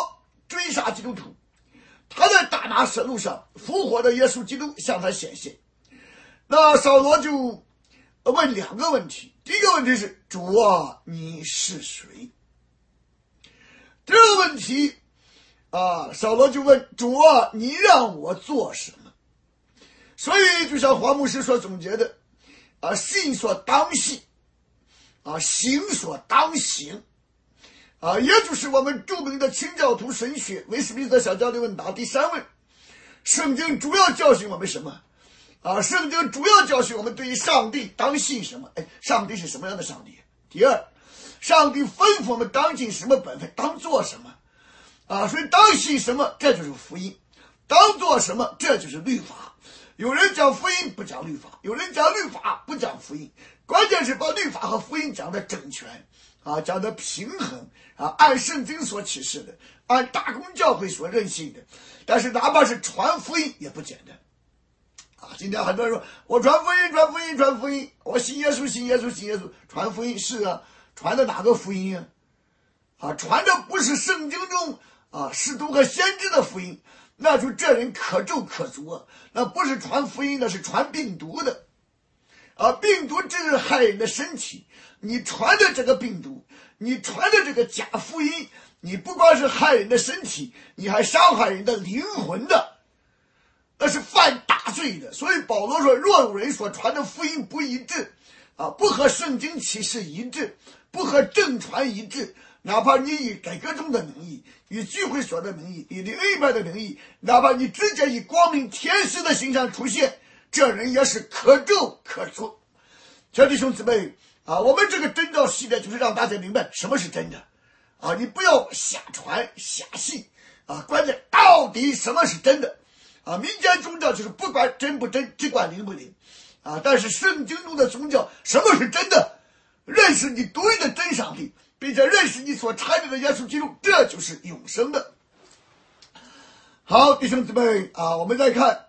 追杀基督徒。他在大马士路上，复活的耶稣基督向他显现。那扫罗就问两个问题，第一个问题是：主啊，你是谁？第二个问题啊，扫罗就问：主啊，你让我做什么？所以就像黄牧师所总结的啊，信所当信啊，行所当行啊，也就是我们著名的清教徒神学威斯敏斯特小教理问答第三问：圣经主要教训我们什么？啊，圣经主要教训我们对于上帝当信什么？哎，上帝是什么样的上帝？第二，上帝吩咐我们当尽什么本分，当做什么？啊，所以当信什么，这就是福音；当做什么，这就是律法。有人讲福音不讲律法，有人讲律法不讲福音，关键是把律法和福音讲的整全啊，讲的平衡啊，按圣经所启示的，按大公教会所任性的。但是哪怕是传福音也不简单啊！今天很多人说我传福音，传福音，传福音，我信耶稣，信耶稣，信耶稣，传福音是啊，传的哪个福音啊？啊，传的不是圣经中啊使徒和先知的福音，那就这人可咒可诅啊！那不是传福音的，是传病毒的啊！病毒只是害人的身体，你传的这个病毒，你传的这个假福音，你不光是害人的身体，你还伤害人的灵魂的，那是犯大罪的。所以保罗说，若有人所传的福音不一致啊，不和圣经启示一致，不和正传一致，哪怕你以改革中的名义，以聚会所的名义，以灵恩派的名义，哪怕你直接以光明天使的形象出现，这人也是可咒可诅。小弟兄姊妹啊，我们这个真道系列就是让大家明白什么是真的啊，你不要瞎传瞎信啊，关键到底什么是真的啊？民间宗教就是不管真不真，只管灵不灵啊。但是圣经中的宗教，什么是真的？认识你独一的真上帝，并且认识你所参与的耶稣基督，这就是永生的。好，弟兄姊妹啊，我们再看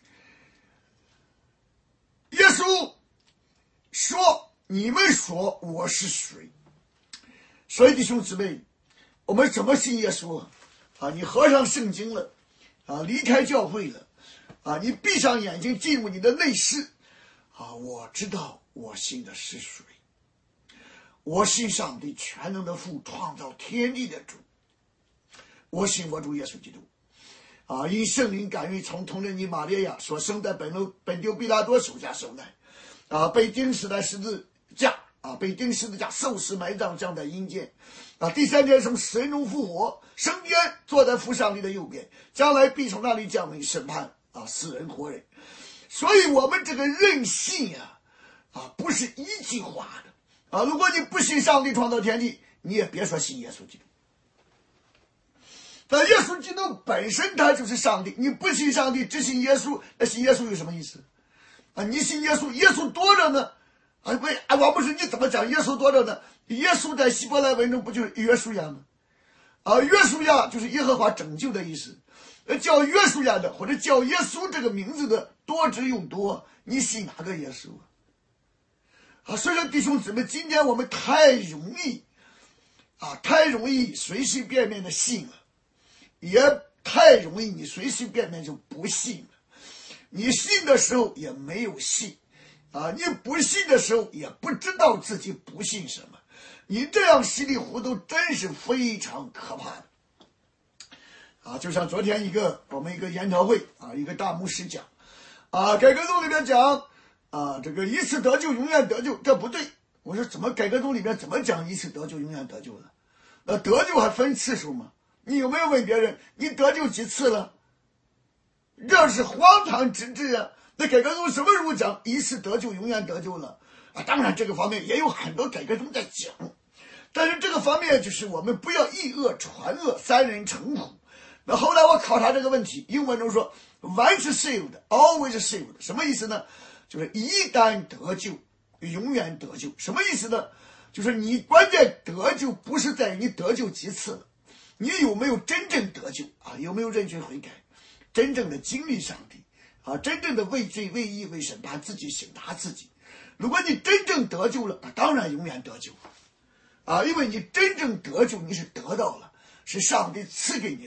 耶稣说：“你们说我是谁？”所以弟兄姊妹，我们怎么信耶稣啊？啊，你合上圣经了，啊，离开教会了，啊，你闭上眼睛进入你的内室，啊，我知道我信的是谁。我信上帝全能的父，创造天地的主。我信我主耶稣基督，啊，因圣灵感孕从童贞女玛利亚所生的本丢本丢比拉多手下受难，啊，被钉死在十字架，啊，被钉十字架，受死埋葬，降在阴间，啊，第三天从死人中复活，升天，坐在父上帝的右边，将来必从那里降临审判啊死人活人。所以我们这个任性啊，啊，不是一句话的。啊，如果你不信上帝创造天地，你也别说信耶稣基督。但耶稣基督本身他就是上帝，你不信上帝，只信耶稣，那信耶稣有什么意思？啊，你信耶稣，耶稣多着呢。啊，喂，啊，我不是你怎么讲耶稣多着呢？耶稣在希伯来文中不就是约书亚吗？啊，约书亚就是耶和华拯救的意思。呃，叫约书亚的或者叫耶稣这个名字的多之又多，你信哪个耶稣啊？啊，所以说弟兄姊妹，今天我们太容易啊，太容易随随便便的信了，也太容易你随随便便就不信了。你信的时候也没有信啊，你不信的时候也不知道自己不信什么，你这样稀里糊涂真是非常可怕的啊！就像昨天一个我们一个研讨会啊，一个大牧师讲啊，改革宗里面讲啊，这个一次得救永远得救，这不对。我说怎么改革宗里面怎么讲一次得救永远得救了？那得救还分次数吗？你有没有问别人你得救几次了？这是荒唐之至啊！那改革宗什么时候讲一次得救永远得救了啊？当然这个方面也有很多改革宗在讲，但是这个方面就是我们不要以恶传恶，三人成虎。那后来我考察这个问题，英文中说 once saved always saved， 什么意思呢？就是一旦得救永远得救。什么意思呢？就是你关键得救不是在于你得救几次了，你有没有真正得救啊？有没有认罪悔改，真正的经历上帝啊，真正的为罪为义为审判自己省察自己。如果你真正得救了，当然永远得救啊，因为你真正得救你是得到了，是上帝赐给你的，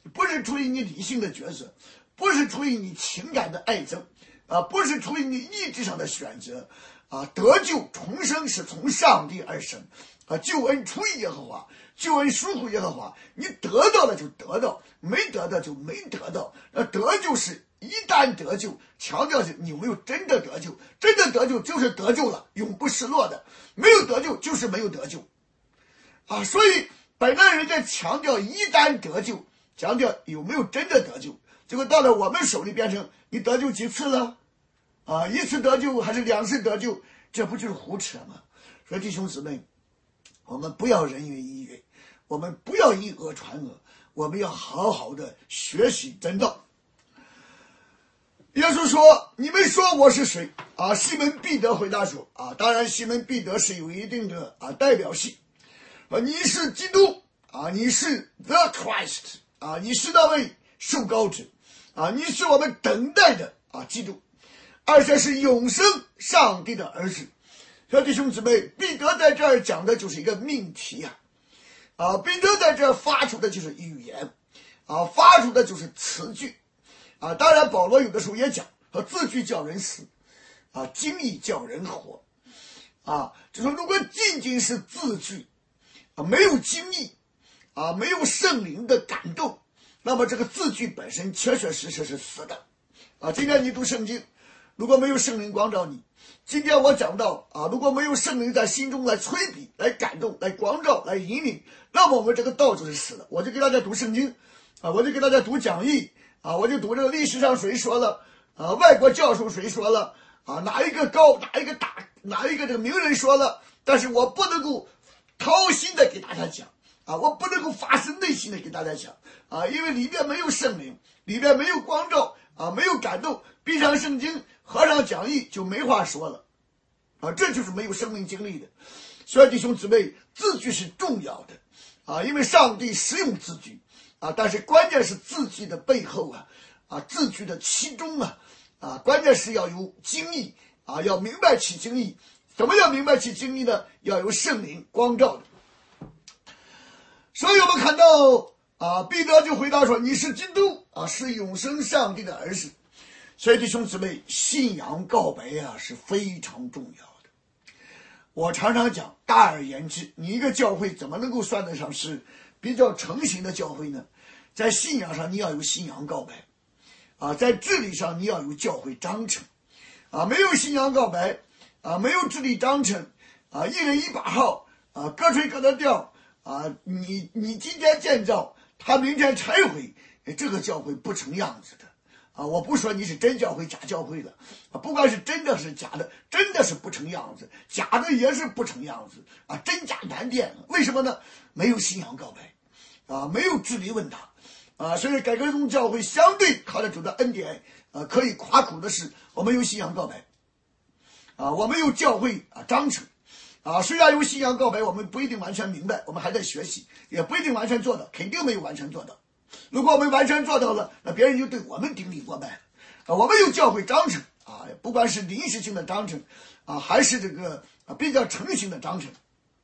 不是出于你理性的抉择，不是出于你情感的爱憎，啊，不是出于你意志上的选择，啊，得救重生是从上帝而生，啊，救恩出于耶和华，救恩属乎耶和华，你得到了就得到，没得到就没得到，那得救是一旦得救，强调是你有没有真的得救，真的得救就是得救了，永不失落的，没有得救就是没有得救，啊，所以本来人家强调一旦得救，强调有没有真的得救，结果到了我们手里变成你得救几次了，啊，一次得救还是两次得救，这不就是胡扯吗？所以弟兄姊妹，我们不要人云亦云，我们不要以讹传讹，我们要好好的学习真道。耶稣说：“你们说我是谁？”啊，西门彼得回答说：“啊，当然西门彼得是有一定的啊代表性。啊，你是基督啊，你是 the Christ 啊，你是那位受膏者啊，你是我们等待的啊基督，而且是永生上帝的儿子。”小弟兄姊妹，彼得在这儿讲的就是一个命题啊，啊，彼得在这儿发出的就是语言，啊，发出的就是词句。啊，当然，保罗有的时候也讲，和字句叫人死，啊，经义叫人活，啊，就说如果仅仅是字句，啊，没有经义，啊，没有圣灵的感动，那么这个字句本身确确实实是死的，啊，今天你读圣经，如果没有圣灵光照你，今天我讲到啊，如果没有圣灵在心中来催逼、来感动、来光照、来引领，那么我们这个道就是死的。我就给大家读圣经，啊，我就给大家读讲义。啊，我就读这个历史上谁说了，啊，外国教授谁说了，啊，哪一个高，哪一个大，哪一个这个名人说了，但是我不能够掏心的给大家讲，啊，我不能够发自内心的给大家讲，啊，因为里边没有圣灵，里边没有光照，啊，没有感动，闭上圣经，合上讲义就没话说了，啊，这就是没有生命经历的。所以弟兄姊妹，字句是重要的，啊，因为上帝使用字句。啊，但是关键是字句的背后啊，啊，字句的其中啊，啊，关键是要有经义啊，要明白其经义。怎么样明白其经义呢？要有圣灵光照的。所以我们看到啊，彼得就回答说：“你是基督啊，是永生上帝的儿子。”所以弟兄姊妹，信仰告白啊是非常重要的。我常常讲，大而言之，你一个教会怎么能够算得上是比较成型的教会呢？在信仰上你要有信仰告白，啊，在治理上你要有教会章程，啊，没有信仰告白，啊，没有治理章程，啊，一人一把号，啊，各吹各的调，啊，你你今天建造，他明天拆毁，这个教会不成样子的，啊，我不说你是真教会假教会了，啊，不管是真的是假的，真的是不成样子，假的也是不成样子，啊，真假难辨，为什么呢？没有信仰告白。啊，没有治理问答，啊，所以改革宗教会相对靠着主的恩典，啊，可以夸口的是，我们有信仰告白，啊，我们有教会啊章程，啊，虽然有信仰告白，我们不一定完全明白，我们还在学习，也不一定完全做到，肯定没有完全做到。如果我们完全做到了，那别人就对我们顶礼膜拜了。啊，我们有教会章程，啊，不管是临时性的章程，啊，还是这个啊比较成型的章程。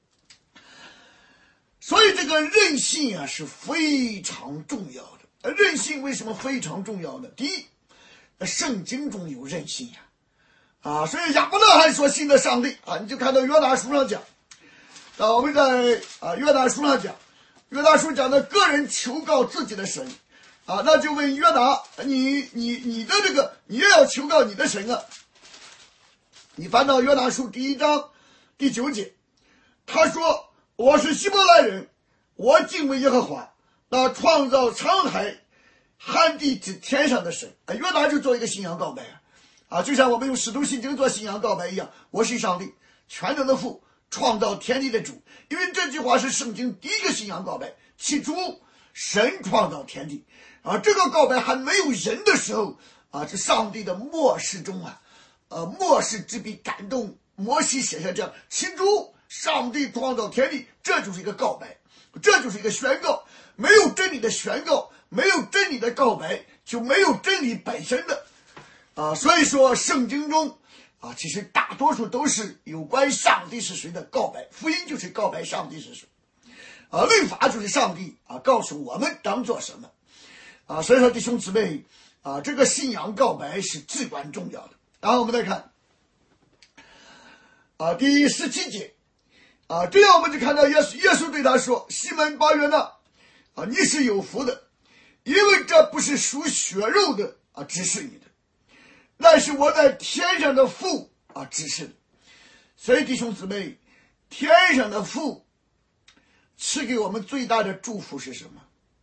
所以这个韧性啊是非常重要的。韧性为什么非常重要呢？第一，圣经中有韧性呀，啊，所以亚伯拉罕说信的上帝啊，你就看到约拿书上讲，啊，我们在啊约拿书上讲，约拿书讲的个人求告自己的神，啊，那就问约拿，你你你的这个你也要求告你的神啊。你翻到约拿书第一章第九节，他说。我是希伯来人，我敬畏耶和华，那创造沧海旱地之天上的神。啊，约拿就做一个信仰告白啊，就像我们用使徒信经做信仰告白一样。我是上帝，全能的父，创造天地的主。因为这句话是圣经第一个信仰告白，起初神创造天地啊。这个告白还没有人的时候啊，是上帝的末世中啊，呃，末世之笔感动摩西写下这样，起初。上帝创造天地，这就是一个告白，这就是一个宣告。没有真理的宣告，没有真理的告白，就没有真理本身的啊。所以说圣经中啊，其实大多数都是有关上帝是谁的告白。福音就是告白上帝是谁啊，律法就是上帝啊告诉我们当做什么啊，所以说弟兄姊妹啊，这个信仰告白是至关重要的。然后我们再看啊，第十七节啊，这样我们就看到耶稣，耶稣对他说：“西门巴约纳啊，你是有福的，因为这不是属血肉的啊指示你的，那是我在天上的父啊指示的。”所以弟兄姊妹，天上的父赐给我们最大的祝福是什么？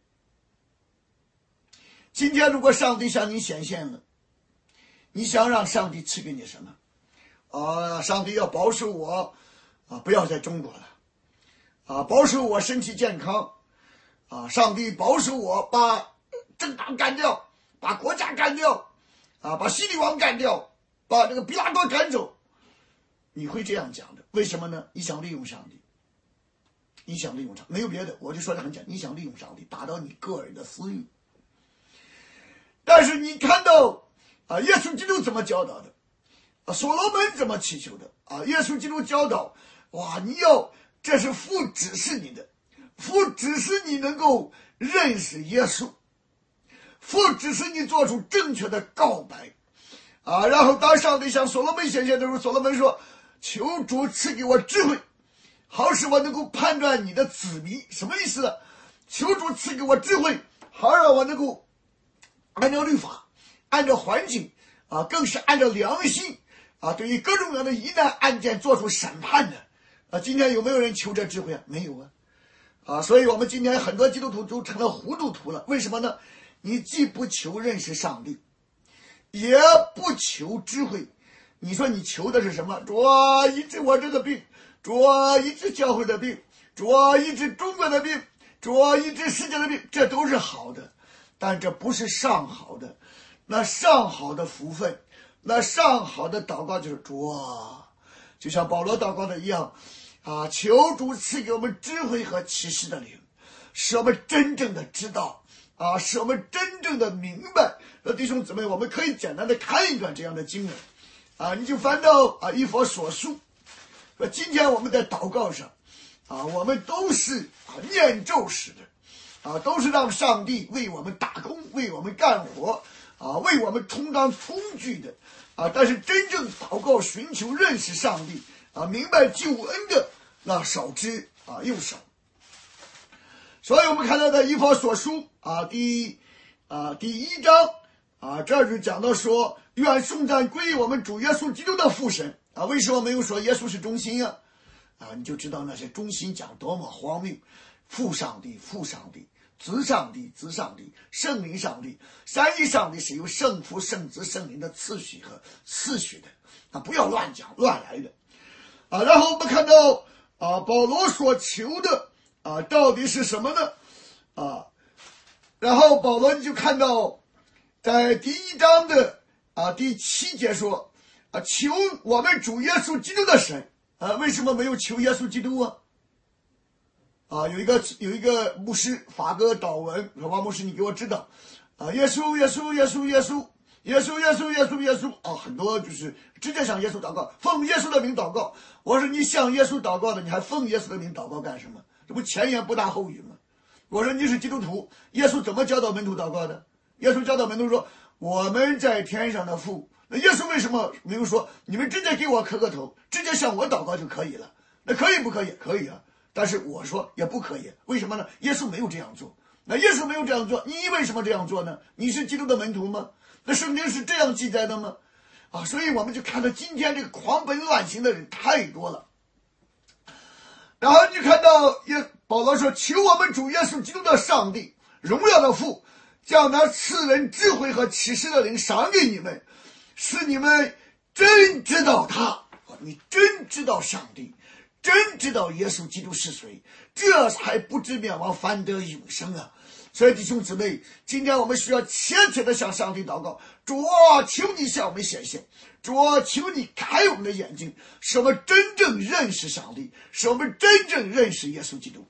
今天如果上帝向你显现了，你想让上帝赐给你什么？啊，上帝要保守我啊，不要在中国了啊，保守我身体健康啊，上帝保守我把政党干掉，把国家干掉啊，把希律王干掉，把这个比拉多赶走。你会这样讲的，为什么呢？你想利用上帝，你想利用上帝，没有别的，我就说的很简单，你想利用上帝达到你个人的私欲。但是你看到啊，耶稣基督怎么教导的？啊，所罗门怎么祈求的？啊，耶稣基督教导，哇，你要，这是父指示你的，父指示你能够认识耶稣，父指示你做出正确的告白，啊，然后当上帝向所罗门显现的时候，所罗门说：“求主赐给我智慧，好使我能够判断你的子民。”什么意思呢？求主赐给我智慧，好让我能够按照律法，按照环境啊，更是按照良心啊，对于各种各样的疑难案件做出审判的啊。今天有没有人求这智慧啊？没有啊，啊，所以我们今天很多基督徒都成了糊涂徒了。为什么呢？你既不求认识上帝，也不求智慧，你说你求的是什么？主啊，医治我这个病，主啊，医治教会的病，主啊，医治中国的病，主啊，医治世界的病，这都是好的，但这不是上好的。那上好的福分，那上好的祷告就是主啊，就像保罗祷告的一样啊，求主赐给我们智慧和启示的灵，使我们真正的知道啊，使我们真正的明白。那弟兄姊妹，我们可以简单的看一段这样的经文啊，你就翻到啊以弗所书。说今天我们在祷告上啊，我们都是啊念咒式的啊，都是让上帝为我们打工，为我们干活啊，为我们充当工具的啊。但是真正祷告寻求认识上帝啊，明白救恩的那少之啊又少。所以我们看到在以弗所书啊第啊第一章啊，这儿就讲到说，愿颂赞归于我们主耶稣基督的父神啊。为什么没有说耶稣是中心啊？啊，你就知道那些中心讲多么荒谬。父上帝，父上帝，子上帝，子上帝，圣灵上帝，三一上帝是由圣父、圣子、圣灵的次序和次序的啊，不要乱讲乱来的啊。然后我们看到啊，保罗所求的啊到底是什么呢？啊，然后保罗就看到在第一章的啊第七节说啊，求我们主耶稣基督的神啊，为什么没有求耶稣基督啊？啊，有一个有一个牧师发个祷文说：“王牧师，你给我指导啊，耶稣耶稣耶稣耶稣耶稣耶稣耶稣耶稣啊，很多就是直接向耶稣祷告，奉耶稣的名祷告。”我说：“你向耶稣祷告的，你还奉耶稣的名祷告干什么？这不前言不搭后语吗？”我说：“你是基督徒，耶稣怎么教导门徒祷告的？耶稣教导门徒说：我们在天上的父。那耶稣为什么没有说你们直接给我磕个头，直接向我祷告就可以了？那可以不可以？可以啊。但是我说也不可以，为什么呢？耶稣没有这样做。那耶稣没有这样做，你为什么这样做呢？你是基督的门徒吗？那圣经是这样记载的吗？啊，所以我们就看到今天这个狂奔乱行的人太多了。然后你看到耶保罗说：求我们主耶稣基督的上帝，荣耀的父，将那赐人智慧和启示的灵赏给你们，使你们真知道他。你真知道上帝，真知道耶稣基督是谁，这才不至灭亡，反得永生啊！所以弟兄姊妹，今天我们需要切切的向上帝祷告：主啊，求你向我们显现；主啊，求你开我们的眼睛，使我们真正认识上帝，使我们真正认识耶稣基督。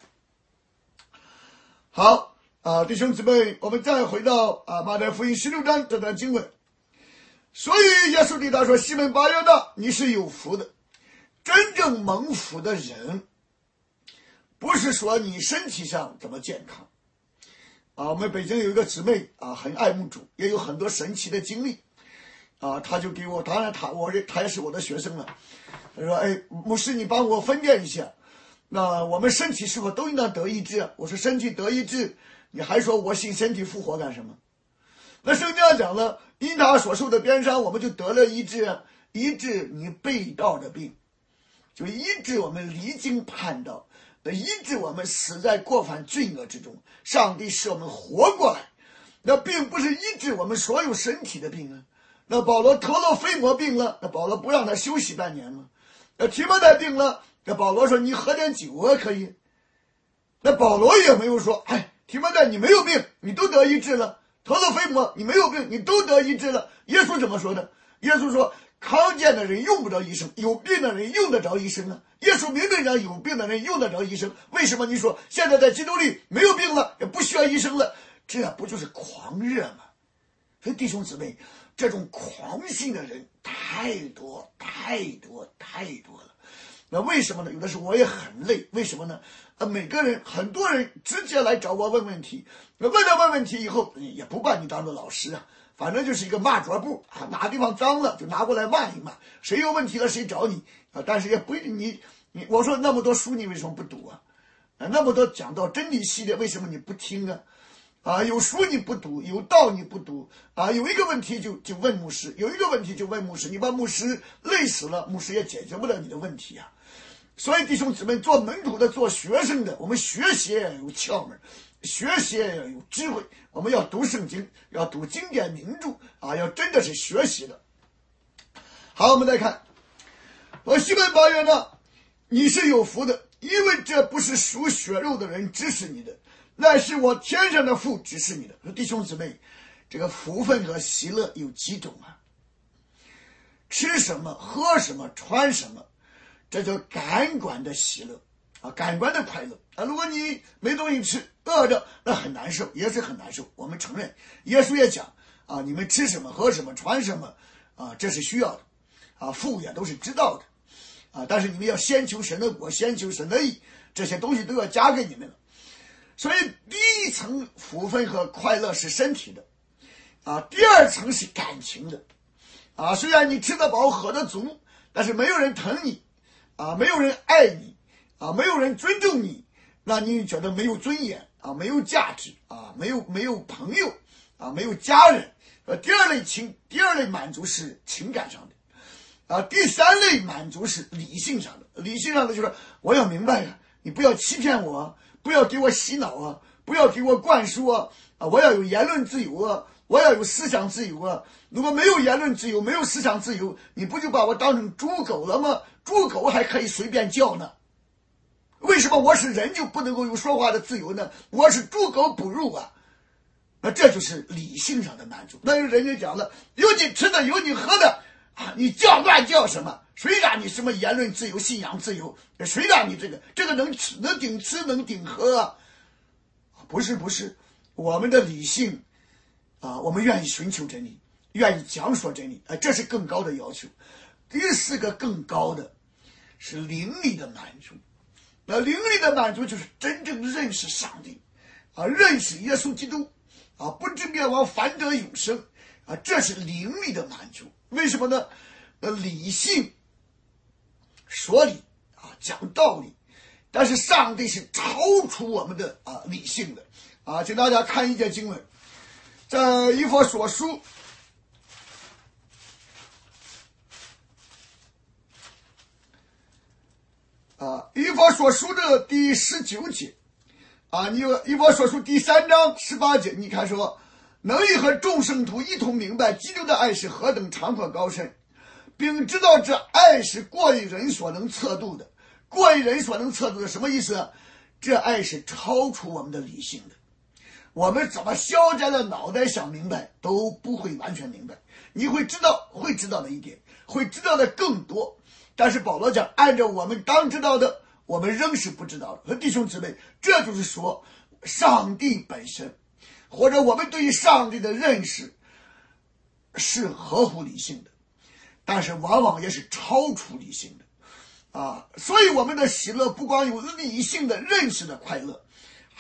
好啊，弟兄姊妹，我们再回到啊马太福音十六章这段经文。所以耶稣对他说：西门巴约纳，你是有福的。真正蒙福的人，不是说你身体上怎么健康啊，我们北京有一个姊妹啊，很爱慕主，也有很多神奇的经历啊，他就给我，当然他我他也是我的学生了。他说：“哎，牧师，你帮我分辨一下，那我们身体是否都应当得医治？”我说：“身体得医治，你还说我信身体复活干什么？”那圣经上讲了，因他所受的鞭伤，我们就得了医治，医治你背道的病，就医治我们离经叛道，那医治我们死在过犯罪恶之中。上帝使我们活过来，那并不是医治我们所有身体的病啊。那保罗特洛菲摩病了，那保罗不让他休息半年吗？那提摩太病了，那保罗说你喝点酒啊可以。那保罗也没有说，哎，提摩太你没有病，你都得医治了。特洛菲摩你没有病，你都得医治了。耶稣怎么说的？耶稣说康健的人用不着医生，有病的人用得着医生啊。耶稣明明讲有病的人用得着医生，为什么你说现在在基督里没有病了，也不需要医生了？这不就是狂热吗？所以弟兄姊妹，这种狂信的人太多太多太多了。那为什么呢？有的时候我也很累，为什么呢？呃，每个人很多人直接来找我问问题，问了问问题以后，也不把你当做老师啊，反正就是一个骂桌布啊，哪地方脏了就拿过来骂一骂，谁有问题了谁找你啊，但是也不你你我说那么多书你为什么不读啊？啊，那么多讲到真理系列为什么你不听啊？啊，有书你不读，有道你不读啊，有一个问题就就问牧师，有一个问题就问牧师，你把牧师累死了，牧师也解决不了你的问题啊。所以弟兄姊妹，做门徒的做学生的，我们学习也有窍门，学习也有智慧，我们要读圣经，要读经典名著啊，要真的是学习的。好，我们再看我西门八月呢，你是有福的，因为这不是属血肉的人指使你的，乃是我天上的父指示你的。弟兄姊妹，这个福分和喜乐有几种啊？吃什么喝什么穿什么，这叫感官的喜乐啊，感官的快乐啊。如果你没东西吃，饿着，那很难受，也是很难受。我们承认，耶稣也讲啊，你们吃什么喝什么穿什么啊，这是需要的啊，父也都是知道的啊。但是你们要先求神的国，先求神的义，这些东西都要加给你们了。所以第一层福分和快乐是身体的啊，第二层是感情的啊。虽然你吃得饱喝得足，但是没有人疼你啊，没有人爱你啊，没有人尊重你，那你觉得没有尊严啊，没有价值啊，没有没有朋友啊，没有家人。呃，第二类情，第二类满足是情感上的啊，第三类满足是理性上的。理性上的就是我要明白呀、啊，你不要欺骗我啊，不要给我洗脑啊，不要给我灌输啊啊！我要有言论自由啊，我要有思想自由啊。如果没有言论自由，没有思想自由，你不就把我当成猪狗了吗？猪狗还可以随便叫呢，为什么我是人就不能够有说话的自由呢？我是猪狗不如啊！那这就是理性上的满足。那有人家讲了，有你吃的，有你喝的啊，你叫乱叫什么？谁让你什么言论自由、信仰自由？谁让你这个这个能吃能顶吃能顶喝啊？不是不是，我们的理性啊，我们愿意寻求真理，愿意讲说真理啊，这是更高的要求。第四个更高的是灵里的满足。那灵里的满足就是真正认识上帝啊，认识耶稣基督啊，不知灭亡反得永生啊，这是灵里的满足。为什么呢？呃，理性说理啊，讲道理，但是上帝是超出我们的啊理性的啊。请大家看一节经文，在以弗所书啊，以弗所书的第十九节啊，你以弗所书第三章十八节，你看说，能以和众圣徒一同明白基督的爱是何等长阔高深，并知道这爱是过于人所能测度的。过于人所能测度的什么意思？这爱是超出我们的理性的，我们怎么削尖了脑袋想明白都不会完全明白。你会知道，会知道的一点，会知道的更多，但是保罗讲，按照我们当知道的，我们仍是不知道的。和弟兄姊妹，这就是说上帝本身，或者我们对于上帝的认识是合乎理性的，但是往往也是超出理性的啊。所以我们的喜乐不光有理性的认识的快乐，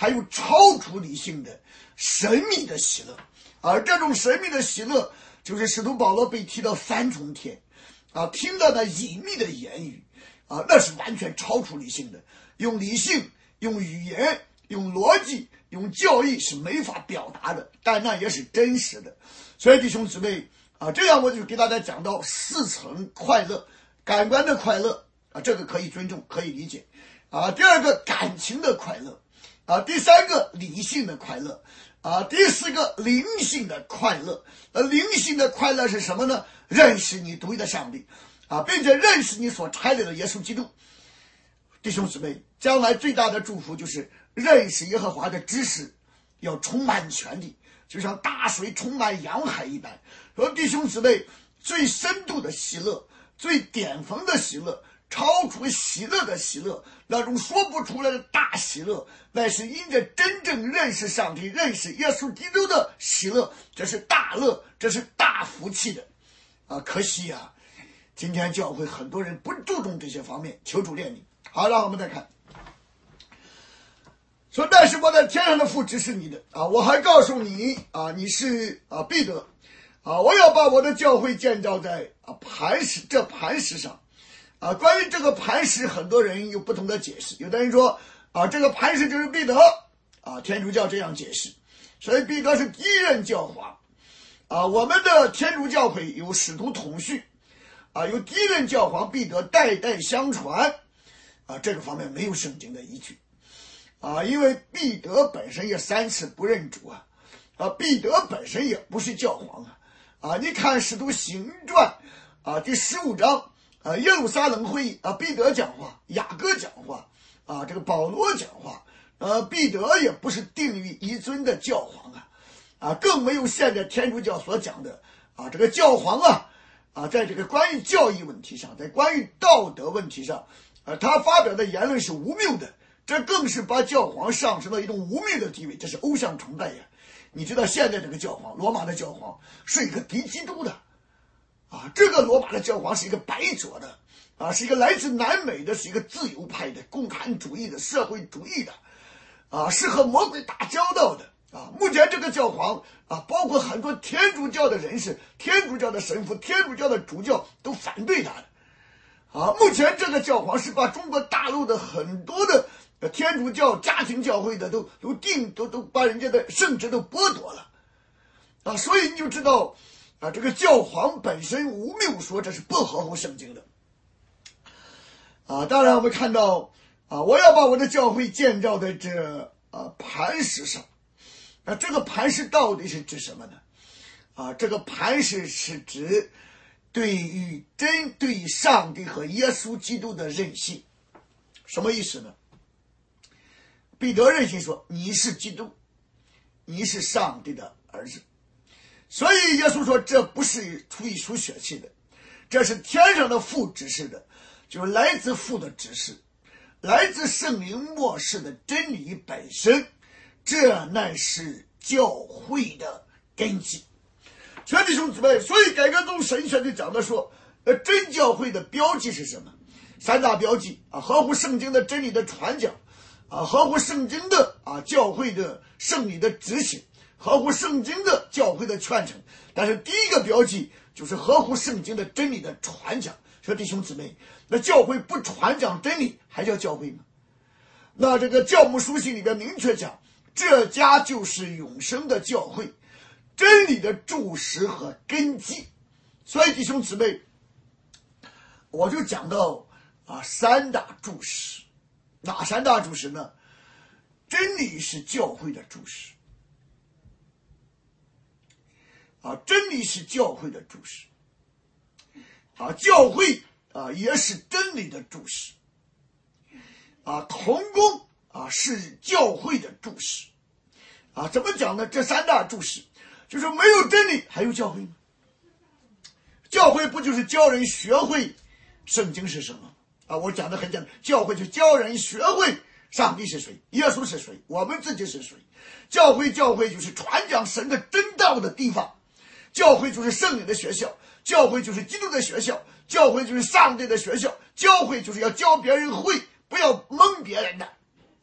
还有超出理性的神秘的喜乐。而这种神秘的喜乐，就是使徒保罗被提到三重天啊，听到那隐秘的言语啊，那是完全超出理性的，用理性、用语言、用逻辑、用教义是没法表达的，但那也是真实的。所以弟兄姊妹啊，这样我就给大家讲到四层快乐，感官的快乐啊，这个可以尊重，可以理解啊。第二个感情的快乐啊，第三个理性的快乐啊，第四个灵性的快乐。呃，灵性的快乐是什么呢？认识你独一的上帝啊，并且认识你所差来的耶稣基督。弟兄姊妹，将来最大的祝福就是认识耶和华的知识要充满全地，就像大水充满洋海一般。说弟兄姊妹，最深度的喜乐，最巅峰的喜乐，超出喜乐的喜乐，那种说不出来的大喜乐，乃是因着真正认识上帝、认识耶稣基督的喜乐，这是大乐，这是大福气的啊！可惜啊，今天教会很多人不注重这些方面，求主怜悯。好，让我们再看，说但是我在天上的父指示你的啊，我还告诉你啊，你是啊彼得啊，我要把我的教会建造在啊磐石这磐石上。啊，关于这个磐石，很多人有不同的解释。有的人说啊，这个磐石就是彼得啊，天主教这样解释。所以彼得是第一任教皇啊。我们的天主教会有使徒统训啊，有第一任教皇彼得代代相传啊，这个方面没有圣经的依据啊，因为彼得本身也三次不认主啊，啊，彼得本身也不是教皇啊啊，你看使徒行传啊第十五章。啊，耶路撒冷会议啊，彼得讲话，雅各讲话，啊，这个保罗讲话，呃，彼得也不是定于一尊的教皇啊，啊，更没有现在天主教所讲的啊，这个教皇啊，啊，在这个关于教义问题上，在关于道德问题上，啊，他发表的言论是无谬的，这更是把教皇上升到一种无谬的地位，这是偶像崇拜呀！你知道现在这个教皇，罗马的教皇是一个敌基督的。啊，这个罗马的教皇是一个白左的啊，是一个来自南美的，是一个自由派的共产主义的社会主义的啊，是和魔鬼打交道的啊。目前这个教皇啊，包括很多天主教的人士、天主教的神父、天主教的主教都反对他的啊。目前这个教皇是把中国大陆的很多的天主教家庭教会的都都定都都把人家的圣职都剥夺了啊，所以你就知道。啊，这个教皇本身无谬说这是不合乎圣经的啊。当然我们看到啊，我要把我的教会建造在这啊磐石上。那这个磐石到底是指什么呢？啊，这个磐石是指对于针对于上帝和耶稣基督的认信。什么意思呢？彼得认信说你是基督，你是上帝的儿子。所以耶稣说这不是出于属血气的，这是天上的父指示的，就是来自父的指示，来自圣灵默示的真理本身，这乃是教会的根基。所以弟兄姊妹，所以改革宗神学就讲的说呃，真教会的标记是什么？三大标记啊，合乎圣经的真理的传讲啊，合乎圣经的啊教会的圣礼的执行，合乎圣经的教会的劝惩。但是第一个标记就是合乎圣经的真理的传讲。说弟兄姊妹，那教会不传讲真理还叫教会吗？那这个教牧书信里边明确讲，这家就是永生的教会，真理的柱石和根基。所以弟兄姊妹，我就讲到啊三大柱石。哪三大柱石呢？真理是教会的柱石啊，真理是教会的柱石啊，教会啊也是真理的柱石啊，同工啊是教会的柱石啊。怎么讲呢？这三大柱石就是没有真理还有教会吗？教会不就是教人学会圣经是什么啊？我讲的很简单，教会就教人学会上帝是谁，耶稣是谁，我们自己是谁。教会教会就是传讲神的真道的地方，教会就是圣灵的学校，教会就是基督的学校，教会就是上帝的学校，教会就是要教别人会，不要蒙别人的。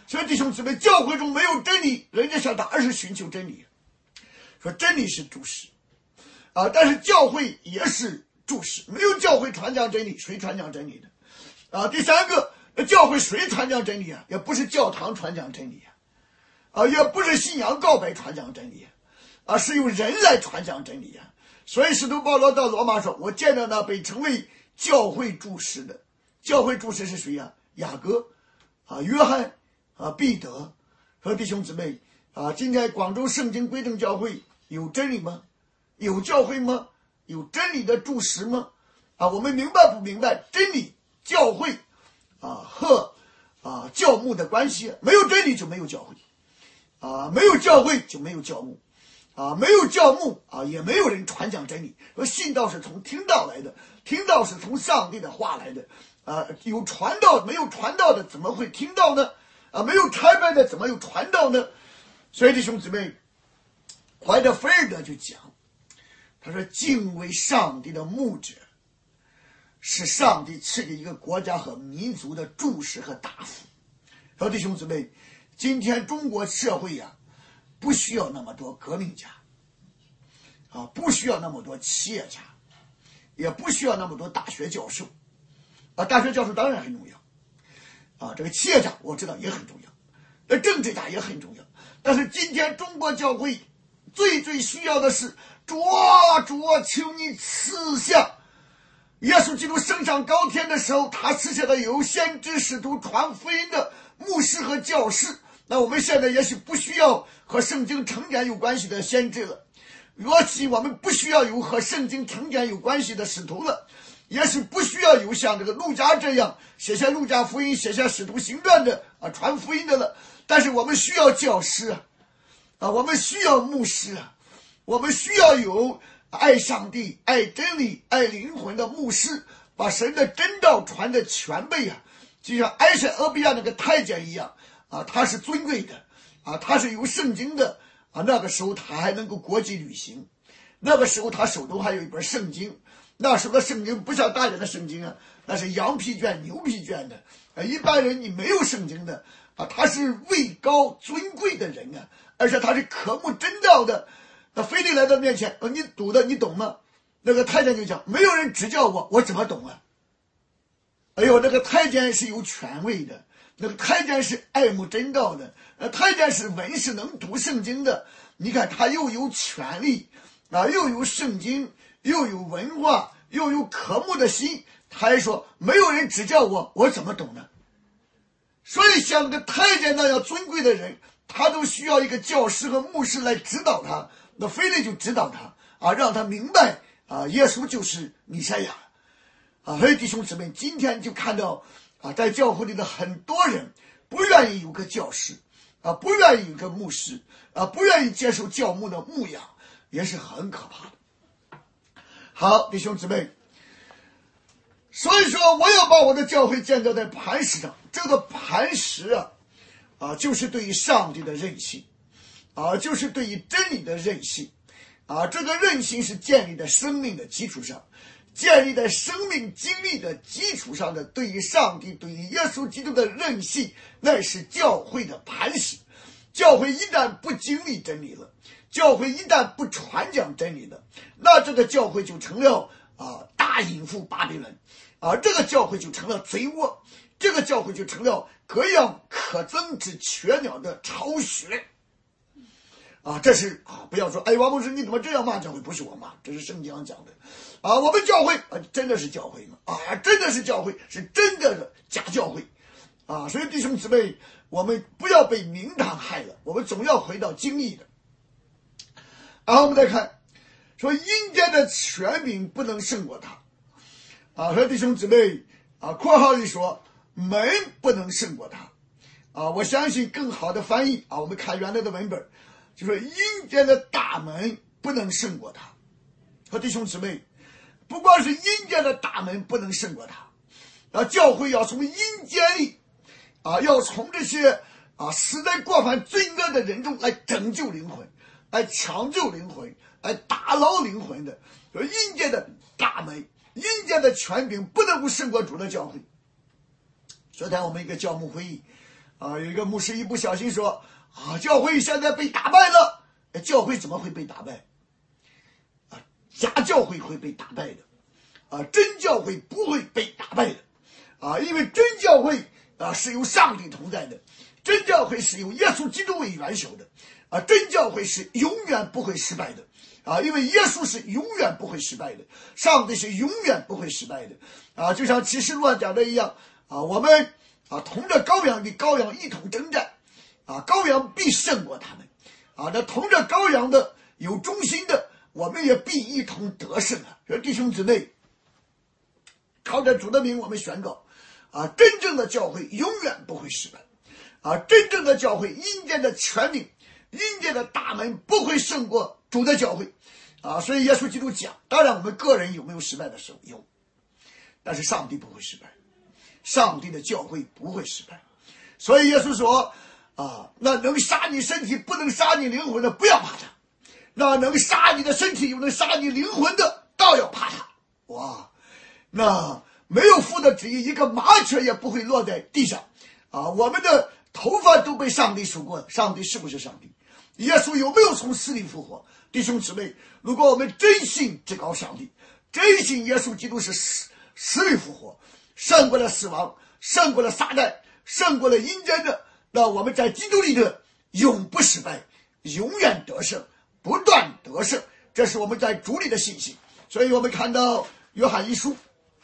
所以弟兄姊妹，教会中没有真理，人家想当然是寻求真理，说真理是主食啊，但是教会也是主食，没有教会传讲真理，谁传讲真理的啊？第三个，教会谁传讲真理啊？也不是教堂传讲真理啊，啊，也不是信仰告白传讲真理啊，是由人来传讲真理啊。所以使徒保罗到罗马说，我见到那被称为教会柱石的，教会柱石是谁呀？雅各啊，约翰啊，彼得。和弟兄姊妹啊，今天广州圣经归正教会有真理吗？有教会吗？有真理的柱石吗？啊，我们明白不明白真理、教会啊和啊教牧的关系？没有真理就没有教会啊，没有教会就没有教牧啊，没有教牧啊，也没有人传讲真理。说信道是从听道来的，听道是从上帝的话来的啊，有传道没有传道的怎么会听到呢？啊，没有差派的怎么有传道呢？所以弟兄姊妹，怀特菲尔德就讲，他说敬畏上帝的牧者是上帝赐给一个国家和民族的柱石和大福。说弟兄姊妹，今天中国社会呀、啊，不需要那么多革命家啊，不需要那么多企业家，也不需要那么多大学教授啊，大学教授当然很重要啊，这个企业家我知道也很重要，那政治家也很重要，但是今天中国教会最最需要的是主啊主啊，求你赐下耶稣基督升上高天的时候，他赐下的有先知使徒传福音的牧师和教师。那我们现在也许不需要和圣经成典有关系的先知了，尤其我们不需要有和圣经成典有关系的使徒了，也许不需要有像这个路加这样写下路加福音、写下使徒行传的啊传福音的了。但是我们需要教师啊，啊，我们需要牧师啊，我们需要有爱上帝、爱真理、爱灵魂的牧师，把神的真道传的全备啊，就像埃塞俄比亚那个太监一样啊，他是尊贵的啊，他是有圣经的啊。那个时候他还能够国际旅行，那个时候他手中还有一本圣经，那时候的圣经不像大人的圣经啊，那是羊皮卷、牛皮卷的啊。一般人你没有圣经的啊，他是位高尊贵的人啊，而且他是渴慕真道的。那腓力来到面前，呃，你读的你懂吗？那个太监就讲，没有人指教我，我怎么懂啊？哎呦，那个太监是有权威的，那个太监是爱慕真道的，呃，太监是文士，能读圣经的。你看他又有权力啊，又有圣经，又有文化，又有渴慕的心，他还说没有人指教我，我怎么懂呢？所以像个太监那样尊贵的人，他都需要一个教师和牧师来指导他。那腓力就指导他啊，让他明白啊，耶稣就是弥赛亚啊。所以弟兄姊妹，今天就看到啊，在教会里的很多人不愿意有个教师啊，不愿意有个牧师啊，不愿意接受教牧的牧养，也是很可怕的。好，弟兄姊妹，所以说我要把我的教会建造在磐石上。这个磐石啊，啊，就是对于上帝的韧性啊，就是对于真理的韧性啊。这个韧性是建立在生命的基础上，建立在生命经历的基础上的对于上帝、对于耶稣基督的韧性，那是教会的磐石。教会一旦不经历真理了，教会一旦不传讲真理了，那这个教会就成了啊大淫妇巴比伦啊，这个教会就成了贼窝，这个教会就成了各样可憎之雀鸟的巢穴啊。这是啊，不要说哎，王牧师你怎么这样骂教会？不是我骂，这是圣经上讲的啊。我们教会啊，真的是教会吗？啊，真的是教会，是真的的假教会啊。所以弟兄姊妹，我们不要被名堂害了，我们总要回到经历的。然后我们再看说阴间的权柄不能胜过他啊。说弟兄姊妹啊，括号里说门不能胜过他啊。我相信更好的翻译啊，我们看原来的文本，就说阴间的大门不能胜过他。和弟兄姊妹，不光是阴间的大门不能胜过他啊，教会要从阴间里啊，要从这些啊死在过犯罪恶的人中来拯救灵魂，来抢救灵魂，来打捞灵魂的。说阴间的大门，阴间的权柄不能够胜过主的教会。昨天我们一个教牧会议啊，有一个牧师一不小心说啊，教会现在被打败了。教会怎么会被打败？啊，假教会会被打败的，啊，真教会不会被打败的，啊，因为真教会啊是由上帝同在的，真教会是由耶稣基督为元首的，啊，真教会是永远不会失败的，啊，因为耶稣是永远不会失败的，上帝是永远不会失败的，啊，就像启示录讲的一样，啊，我们啊同着羔羊与羔羊一同征战，啊，羔羊必胜过他们。啊，那同着羔羊的有忠心的，我们也必一同得胜啊！说弟兄姊妹，靠着主的名，我们宣告啊，真正的教会永远不会失败啊！真正的教会，阴间的权柄、阴间的大门不会胜过主的教会啊！所以耶稣基督讲，当然我们个人有没有失败的时候有，但是上帝不会失败，上帝的教会不会失败。所以耶稣说。啊，那能杀你身体不能杀你灵魂的，不要怕他；那能杀你的身体又能杀你灵魂的，倒要怕他。哇，那没有父的旨意，一个麻雀也不会落在地上啊！我们的头发都被上帝数过，上帝是不是上帝？耶稣有没有从死里复活？弟兄姊妹，如果我们真信至高上帝，真信耶稣基督是死死里复活，胜过了死亡，胜过了撒旦，胜过了阴间的。那我们在基督里的永不失败，永远得胜，不断得胜，这是我们在主里的信心。所以我们看到约翰一书，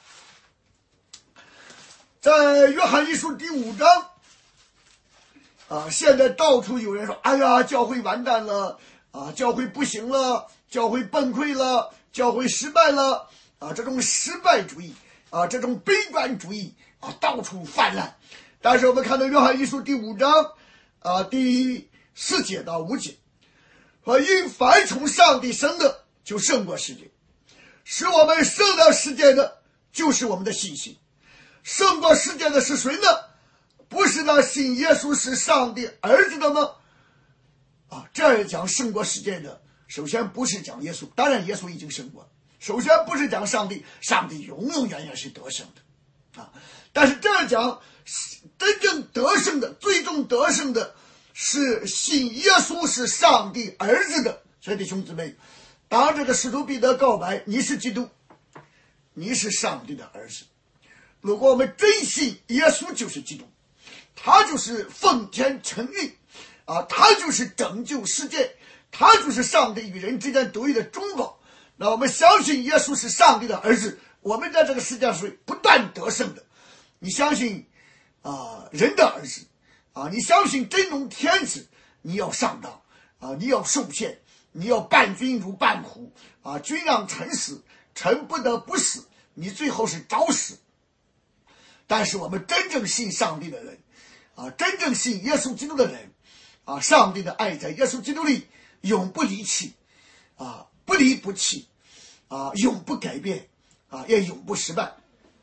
在约翰一书第五章啊，现在到处有人说，哎呀，教会完蛋了啊，教会不行了，教会崩溃了，教会失败了啊，这种失败主义啊，这种悲观主义啊，到处泛滥。但是我们看到约翰一书第五章啊第四节到五节，说因凡从上帝生的就胜过世界，使我们胜了世界的就是我们的信心。胜过世界的是谁呢？不是那信耶稣是上帝儿子的吗？啊，这儿讲胜过世界的，首先不是讲耶稣，当然耶稣已经胜过，首先不是讲上帝，上帝永永远远是得胜的啊。但是这样讲，真正得胜的、最终得胜的是信耶稣是上帝儿子的。所以弟兄姊妹，当这个使徒彼得告白，你是基督，你是上帝的儿子。如果我们真信耶稣就是基督，他就是奉天承运啊，他就是拯救世界，他就是上帝与人之间独一的中保。那我们相信耶稣是上帝的儿子，我们在这个世界上是不断得胜的。你相信啊人的儿子啊，你相信真龙天子，你要上当啊，你要受限，你要伴君如伴虎啊，君让臣死，臣不得不死，你最后是找死。但是我们真正信上帝的人啊，真正信耶稣基督的人啊，上帝的爱在耶稣基督里永不离弃啊，不离不弃啊，永不改变啊，也永不失败。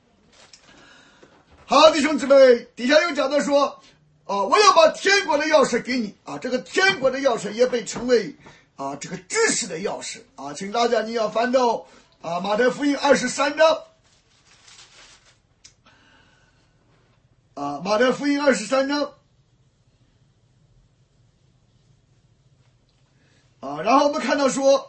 好，弟兄姊妹，底下又讲到说啊，我要把天国的钥匙给你啊，这个天国的钥匙也被称为啊这个知识的钥匙啊，请大家你要翻到啊马太福音二十三章啊马太福音二十三章啊，然后我们看到说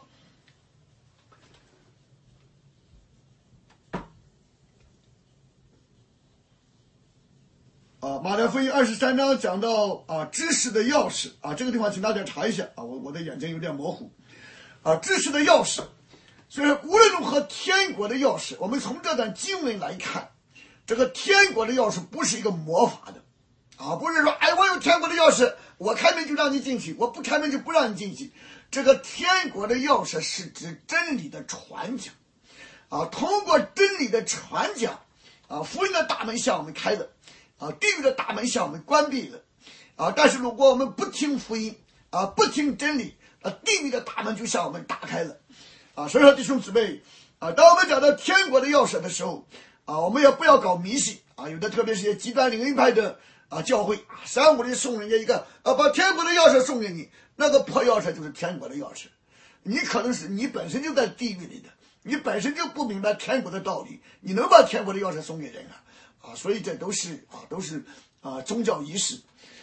啊，马太福音二十三章讲到啊知识的钥匙啊，这个地方请大家查一下啊，我我的眼睛有点模糊啊，知识的钥匙。所以无论如何，天国的钥匙，我们从这段经文来看，这个天国的钥匙不是一个魔法的啊，不是说哎我有天国的钥匙，我开门就让你进去，我不开门就不让你进去。这个天国的钥匙是指真理的传讲啊，通过真理的传讲啊，福音的大门向我们开了。啊，地狱的大门向我们关闭了，啊！但是如果我们不听福音，啊，不听真理，啊，地狱的大门就向我们打开了，啊！所以说弟兄姊妹，啊，当我们讲到天国的钥匙的时候，啊，我们也不要搞迷信，啊，有的特别是些极端灵恩派的啊教会，三五的送人家一个，啊，把天国的钥匙送给你，那个破钥匙就是天国的钥匙，你可能是你本身就在地狱里的，你本身就不明白天国的道理，你能把天国的钥匙送给人啊？啊，所以这都是啊，都是啊宗教仪式。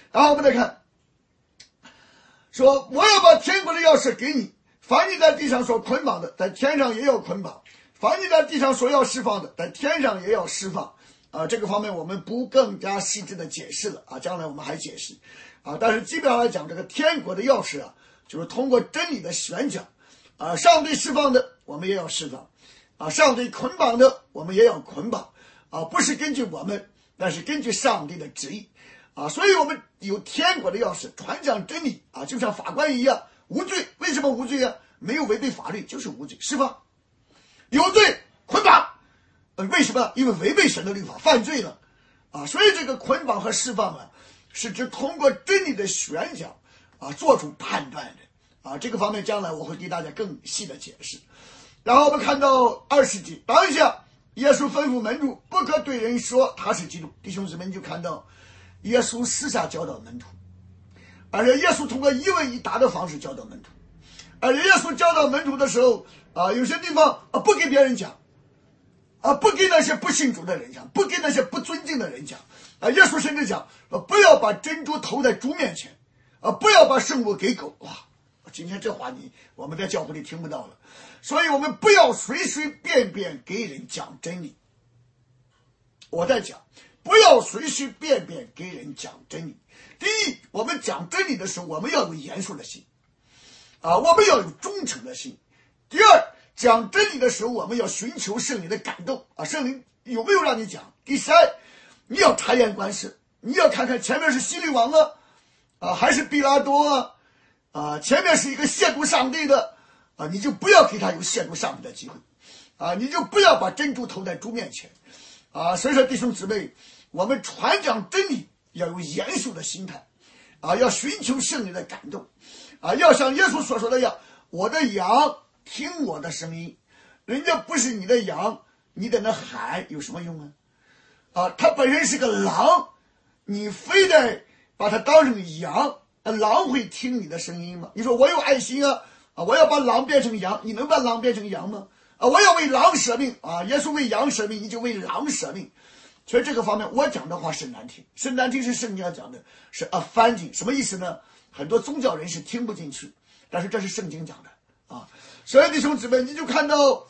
然后我们再看，说我要把天国的钥匙给你，凡你在地上所捆绑的，在天上也要捆绑；凡你在地上所要释放的，在天上也要释放。啊，这个方面我们不更加细致的解释了啊，将来我们还解释啊。但是基本上来讲，这个天国的钥匙啊，就是通过真理的宣讲啊，上帝释放的我们也要释放啊，上帝捆绑的我们也要捆绑啊，不是根据我们，但是根据上帝的旨意啊。所以我们有天国的钥匙，传讲真理啊，就像法官一样无罪。为什么无罪啊？没有违背法律就是无罪，释放；有罪捆绑。为什么？因为违背神的律法，犯罪了啊！所以这个捆绑和释放啊，是指通过真理的宣讲啊，做出判断的啊。这个方面将来我会给大家更细的解释。然后我们看到二十节，当下耶稣吩咐门徒不可对人说他是基督。弟兄姊妹，你就看到耶稣私下教导门徒，而且耶稣通过一问一答的方式教导门徒。而且耶稣教导门徒的时候啊，有些地方啊不给别人讲。啊，不给那些不信主的人讲，不给那些不尊敬的人讲。啊，耶稣甚至讲，啊，不要把珍珠投在猪面前，啊，不要把圣物给狗。哇，今天这话你我们在教会里听不到了。所以我们不要随随便便给人讲真理。我在讲，不要随随便便给人讲真理。第一，我们讲真理的时候，我们要有严肃的心，啊，我们要有忠诚的心。第二，讲真理的时候，我们要寻求圣灵的感动啊！圣灵有没有让你讲？第三，你要察言观色，你要看看前面是希律王啊，啊还是毕拉多啊，啊前面是一个亵渎上帝的啊，你就不要给他有亵渎上帝的机会，啊你就不要把珍珠投在猪面前，啊所以说弟兄姊妹，我们传讲真理要有严肃的心态，啊要寻求圣灵的感动，啊要像耶稣所说的一样，我的羊听我的声音，人家不是你的羊，你在那喊有什么用啊？啊，它本身是个狼，你非得把它当成羊，狼会听你的声音吗？你说我有爱心啊，啊，我要把狼变成羊，你能把狼变成羊吗？啊，我要为狼舍命啊，耶稣为羊舍命，你就为狼舍命。所以这个方面我讲的话是难听，是难听是圣经上讲的，是 offending， 什么意思呢？很多宗教人士听不进去，但是这是圣经讲的。啊，所以弟兄姊妹，你就看到，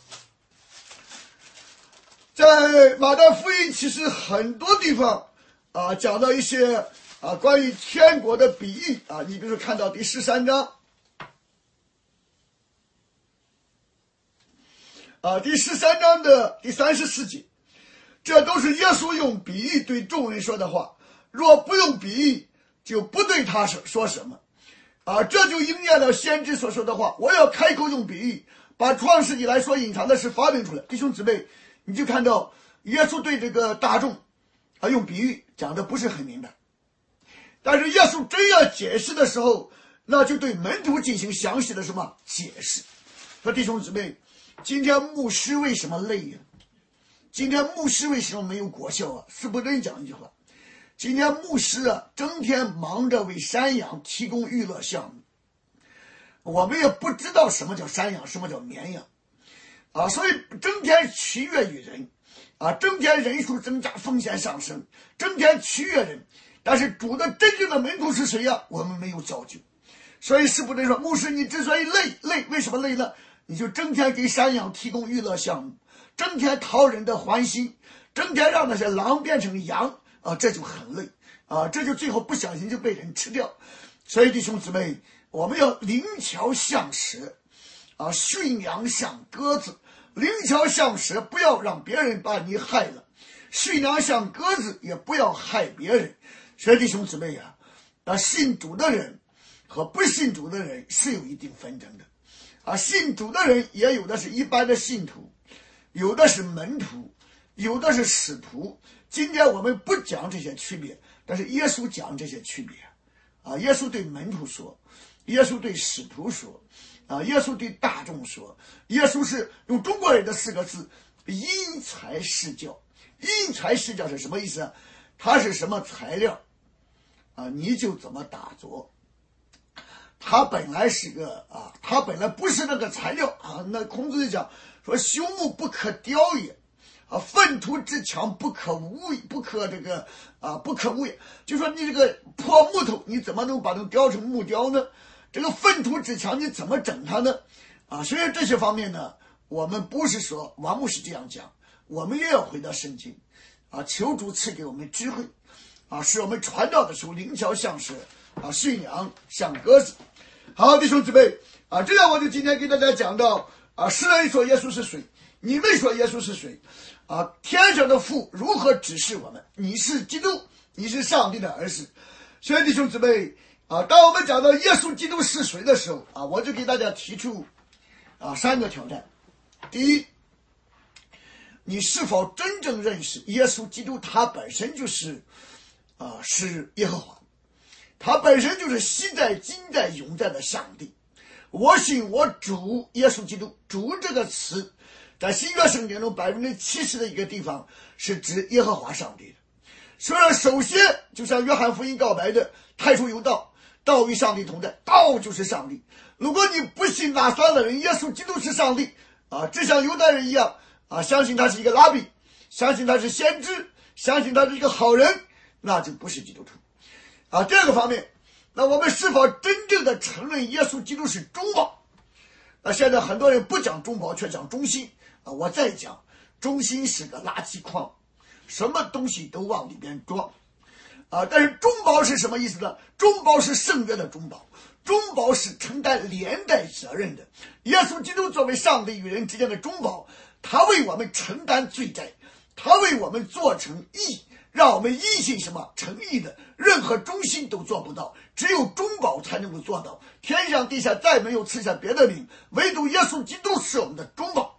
在马太福音其实很多地方啊讲到一些啊关于天国的比喻啊，你比如说看到第十三章，啊第十三章的第三十四节，这都是耶稣用比喻对众人说的话，若不用比喻，就不对他说说什么。啊，这就应验了先知所说的话，我要开口用比喻，把创世以来所隐藏的事发明出来。弟兄姊妹，你就看到耶稣对这个大众啊用比喻讲的不是很明白，但是耶稣真要解释的时候，那就对门徒进行详细的什么解释。说弟兄姊妹，今天牧师为什么累呀、啊？今天牧师为什么没有果效啊？斯伯真讲一句话，今天牧师啊，整天忙着为山羊提供娱乐项目，我们也不知道什么叫山羊，什么叫绵羊，啊，所以整天取悦于人，啊，整天人数增加，奉献上升，整天取悦人，但是主的真正的门徒是谁呀？我们没有造就，所以使徒真说，牧师你之所以累，累为什么累呢？你就整天给山羊提供娱乐项目，整天讨人的欢心，整天让那些狼变成羊。啊，这就很累啊，这就最后不小心就被人吃掉。所以弟兄姊妹，我们要灵巧像蛇啊，驯养像鸽子。灵巧像蛇，不要让别人把你害了；驯养像鸽子，也不要害别人。所以弟兄姊妹啊，啊，信主的人和不信主的人是有一定纷争的啊。信主的人也有的是一般的信徒，有的是门徒，有的是使徒。今天我们不讲这些区别，但是耶稣讲这些区别啊。耶稣对门徒说，耶稣对使徒说，啊，耶稣对大众说，耶稣是用中国人的四个字，因材施教。因材施教是什么意思啊？它是什么材料啊，你就怎么打着。它本来是个啊，它本来不是那个材料啊。那孔子就讲说，朽木不可雕也啊，粪土之墙不可污，不可这个啊，不可污也。就说你这个破木头，你怎么能把它雕成木雕呢？这个粪土之墙你怎么整它呢？啊，所以这些方面呢，我们不是说王牧师这样讲，我们也要回到圣经，啊，求主赐给我们智慧，啊，使我们传道的时候灵巧像是啊，驯养像鸽子。好，弟兄姊妹啊，这样我就今天给大家讲到啊，诗人说耶稣是谁，你们说耶稣是谁？啊，天上的父如何指示我们？你是基督，你是上帝的儿子。所以弟兄姊妹啊，当我们讲到耶稣基督是谁的时候啊，我就给大家提出啊三个挑战。第一，你是否真正认识耶稣基督？他本身就是啊是耶和华，他本身就是昔在、今在、永在的上帝。我信我主耶稣基督，主这个词在新约圣经中百分之七十的一个地方是指耶和华上帝的。所以首先就像约翰福音告白的，太初有道，道与上帝同在，道就是上帝。如果你不信拿撒勒人耶稣基督是上帝啊，只像犹太人一样啊，相信他是一个拉比，相信他是先知，相信他是一个好人，那就不是基督徒啊。第二个方面，那我们是否真正的承认耶稣基督是中保？那现在很多人不讲中保，却讲中心啊。我再讲，中心是个垃圾筐，什么东西都往里边装啊。但是中保是什么意思呢？中保是圣约的中保，中保是承担连带责任的。耶稣基督作为上帝与人之间的中保，他为我们承担罪债，他为我们做成义，让我们因信什么成义的，任何中心都做不到，只有中保才能够做到。天上地下再没有赐下别的名，唯独耶稣基督是我们的中保。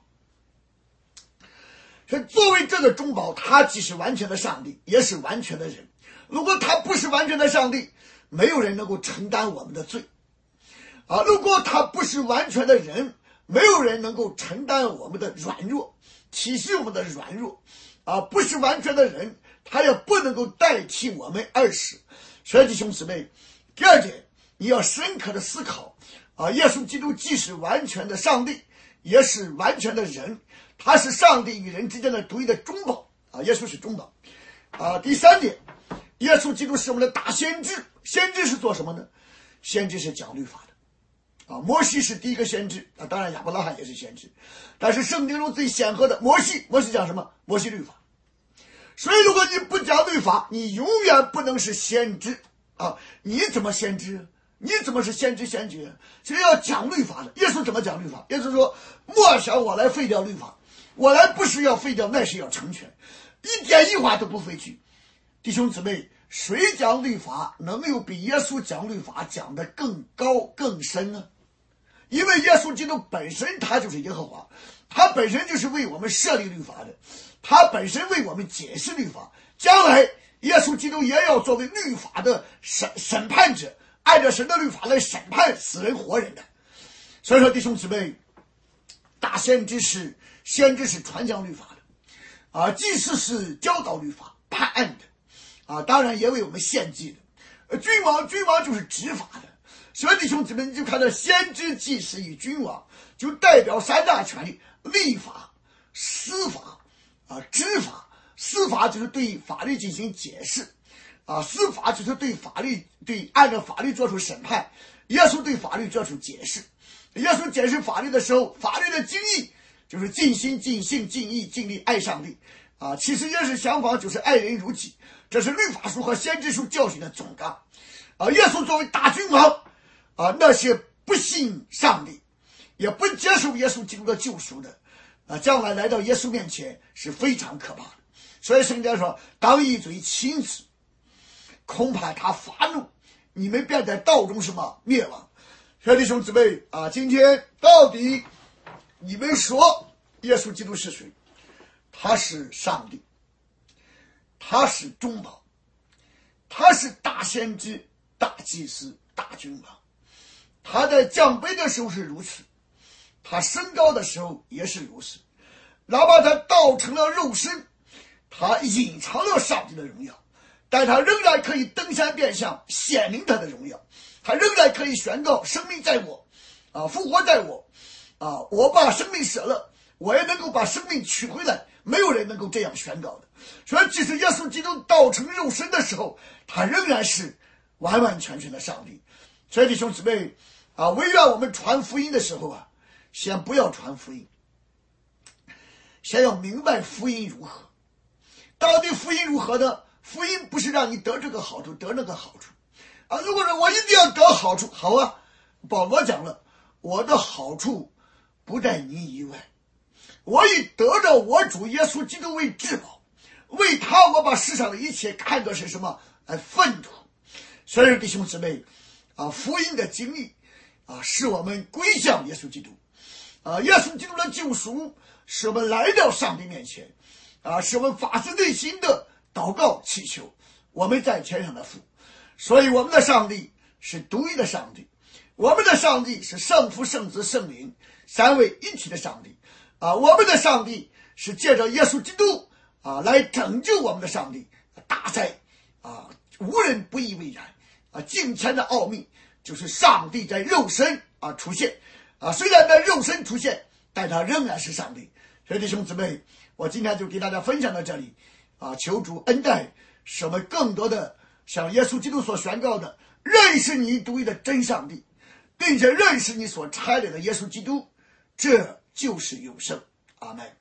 所以作为这个中保，他既是完全的上帝，也是完全的人。如果他不是完全的上帝，没有人能够承担我们的罪啊。如果他不是完全的人，没有人能够承担我们的软弱，体恤我们的软弱啊。不是完全的人，他也不能够代替我们而死。所以弟兄姊妹，第二点，你要深刻的思考啊，耶稣基督既是完全的上帝，也是完全的人，他是上帝与人之间的独一的中保啊。耶稣是中保啊。第三点，耶稣基督是我们的大先知。先知是做什么呢？先知是讲律法的啊。摩西是第一个先知啊，当然亚伯拉罕也是先知，但是圣经中最显赫的摩西，摩西讲什么？摩西律法。所以如果你不讲律法，你永远不能是先知啊。你怎么先知？你怎么是先知先觉？所以要讲律法的。耶稣怎么讲律法？耶稣说，莫想我来废掉律法，我来不是要废掉，那是要成全，一点一划都不废去。弟兄姊妹，谁讲律法能有比耶稣讲律法讲得更高更深呢？因为耶稣基督本身他就是耶和华，他本身就是为我们设立律法的，他本身为我们解释律法，将来耶稣基督也要作为律法的审审判者，按照神的律法来审判死人活人的。所以说弟兄姊妹，大先知是先知是传讲律法的啊，祭司是教导律法判案的啊，当然也为我们献祭的。呃，君王君王就是执法的。所以弟兄姊妹，你就看到先知、祭司与君王就代表三大权力：立法、司法啊、执法。司法就是对法律进行解释啊，司法就是对法律对按照法律做出审判。耶稣对法律做出解释，耶稣解释法律的时候，法律的精义就是尽心、尽性、尽意、尽力爱上帝啊。其实也是相反，就是爱人如己。这是律法书和先知书教训的总纲啊。耶稣作为大君王啊，那些不信上帝也不接受耶稣基督的救赎的啊，将来来到耶稣面前是非常可怕的。所以圣经说，当一嘴亲子，恐怕他发怒，你们便在道中什么灭亡。所以弟兄姊妹啊，今天到底你们说耶稣基督是谁？他是上帝，他是中保，他是大先知、大祭司、大君王。他在降卑的时候是如此，他升高的时候也是如此。哪怕他道成了肉身，他隐藏了上帝的荣耀，但他仍然可以登山变相显明他的荣耀。他仍然可以宣告，生命在我啊，复活在我啊，我把生命舍了， 我也能够把生命取回来，没有人能够这样宣告的。所以即使耶稣基督道成肉身的时候，他仍然是完完全全的上帝。所以弟兄姊妹啊，唯愿我们传福音的时候啊，先不要传福音，先要明白福音如何。到底福音如何呢？福音不是让你得这个好处得那个好处啊！如果说我一定要得好处，好啊，保罗讲了，我的好处不在你以外，我以得着我主耶稣基督为至宝，为他我把世上的一切看作是什么？哎，粪土。所以弟兄姊妹啊，福音的经历啊，使我们归向耶稣基督啊，耶稣基督的救赎使我们来到上帝面前啊，使我们发自内心的祷告祈求我们在天上的父。所以我们的上帝是独一的上帝，我们的上帝是圣父圣子圣灵三位一体的上帝啊，我们的上帝是借着耶稣基督啊来拯救我们的上帝。大哉啊，无人不以为然啊！敬虔的奥秘就是上帝在肉身啊出现啊，虽然在肉身出现，但他仍然是上帝。所以弟兄姊妹，我今天就给大家分享到这里啊，求主恩待，使我们更多的像耶稣基督所宣告的，认识你独一的真上帝，并且认识你所差来的耶稣基督，这就是永生。阿们。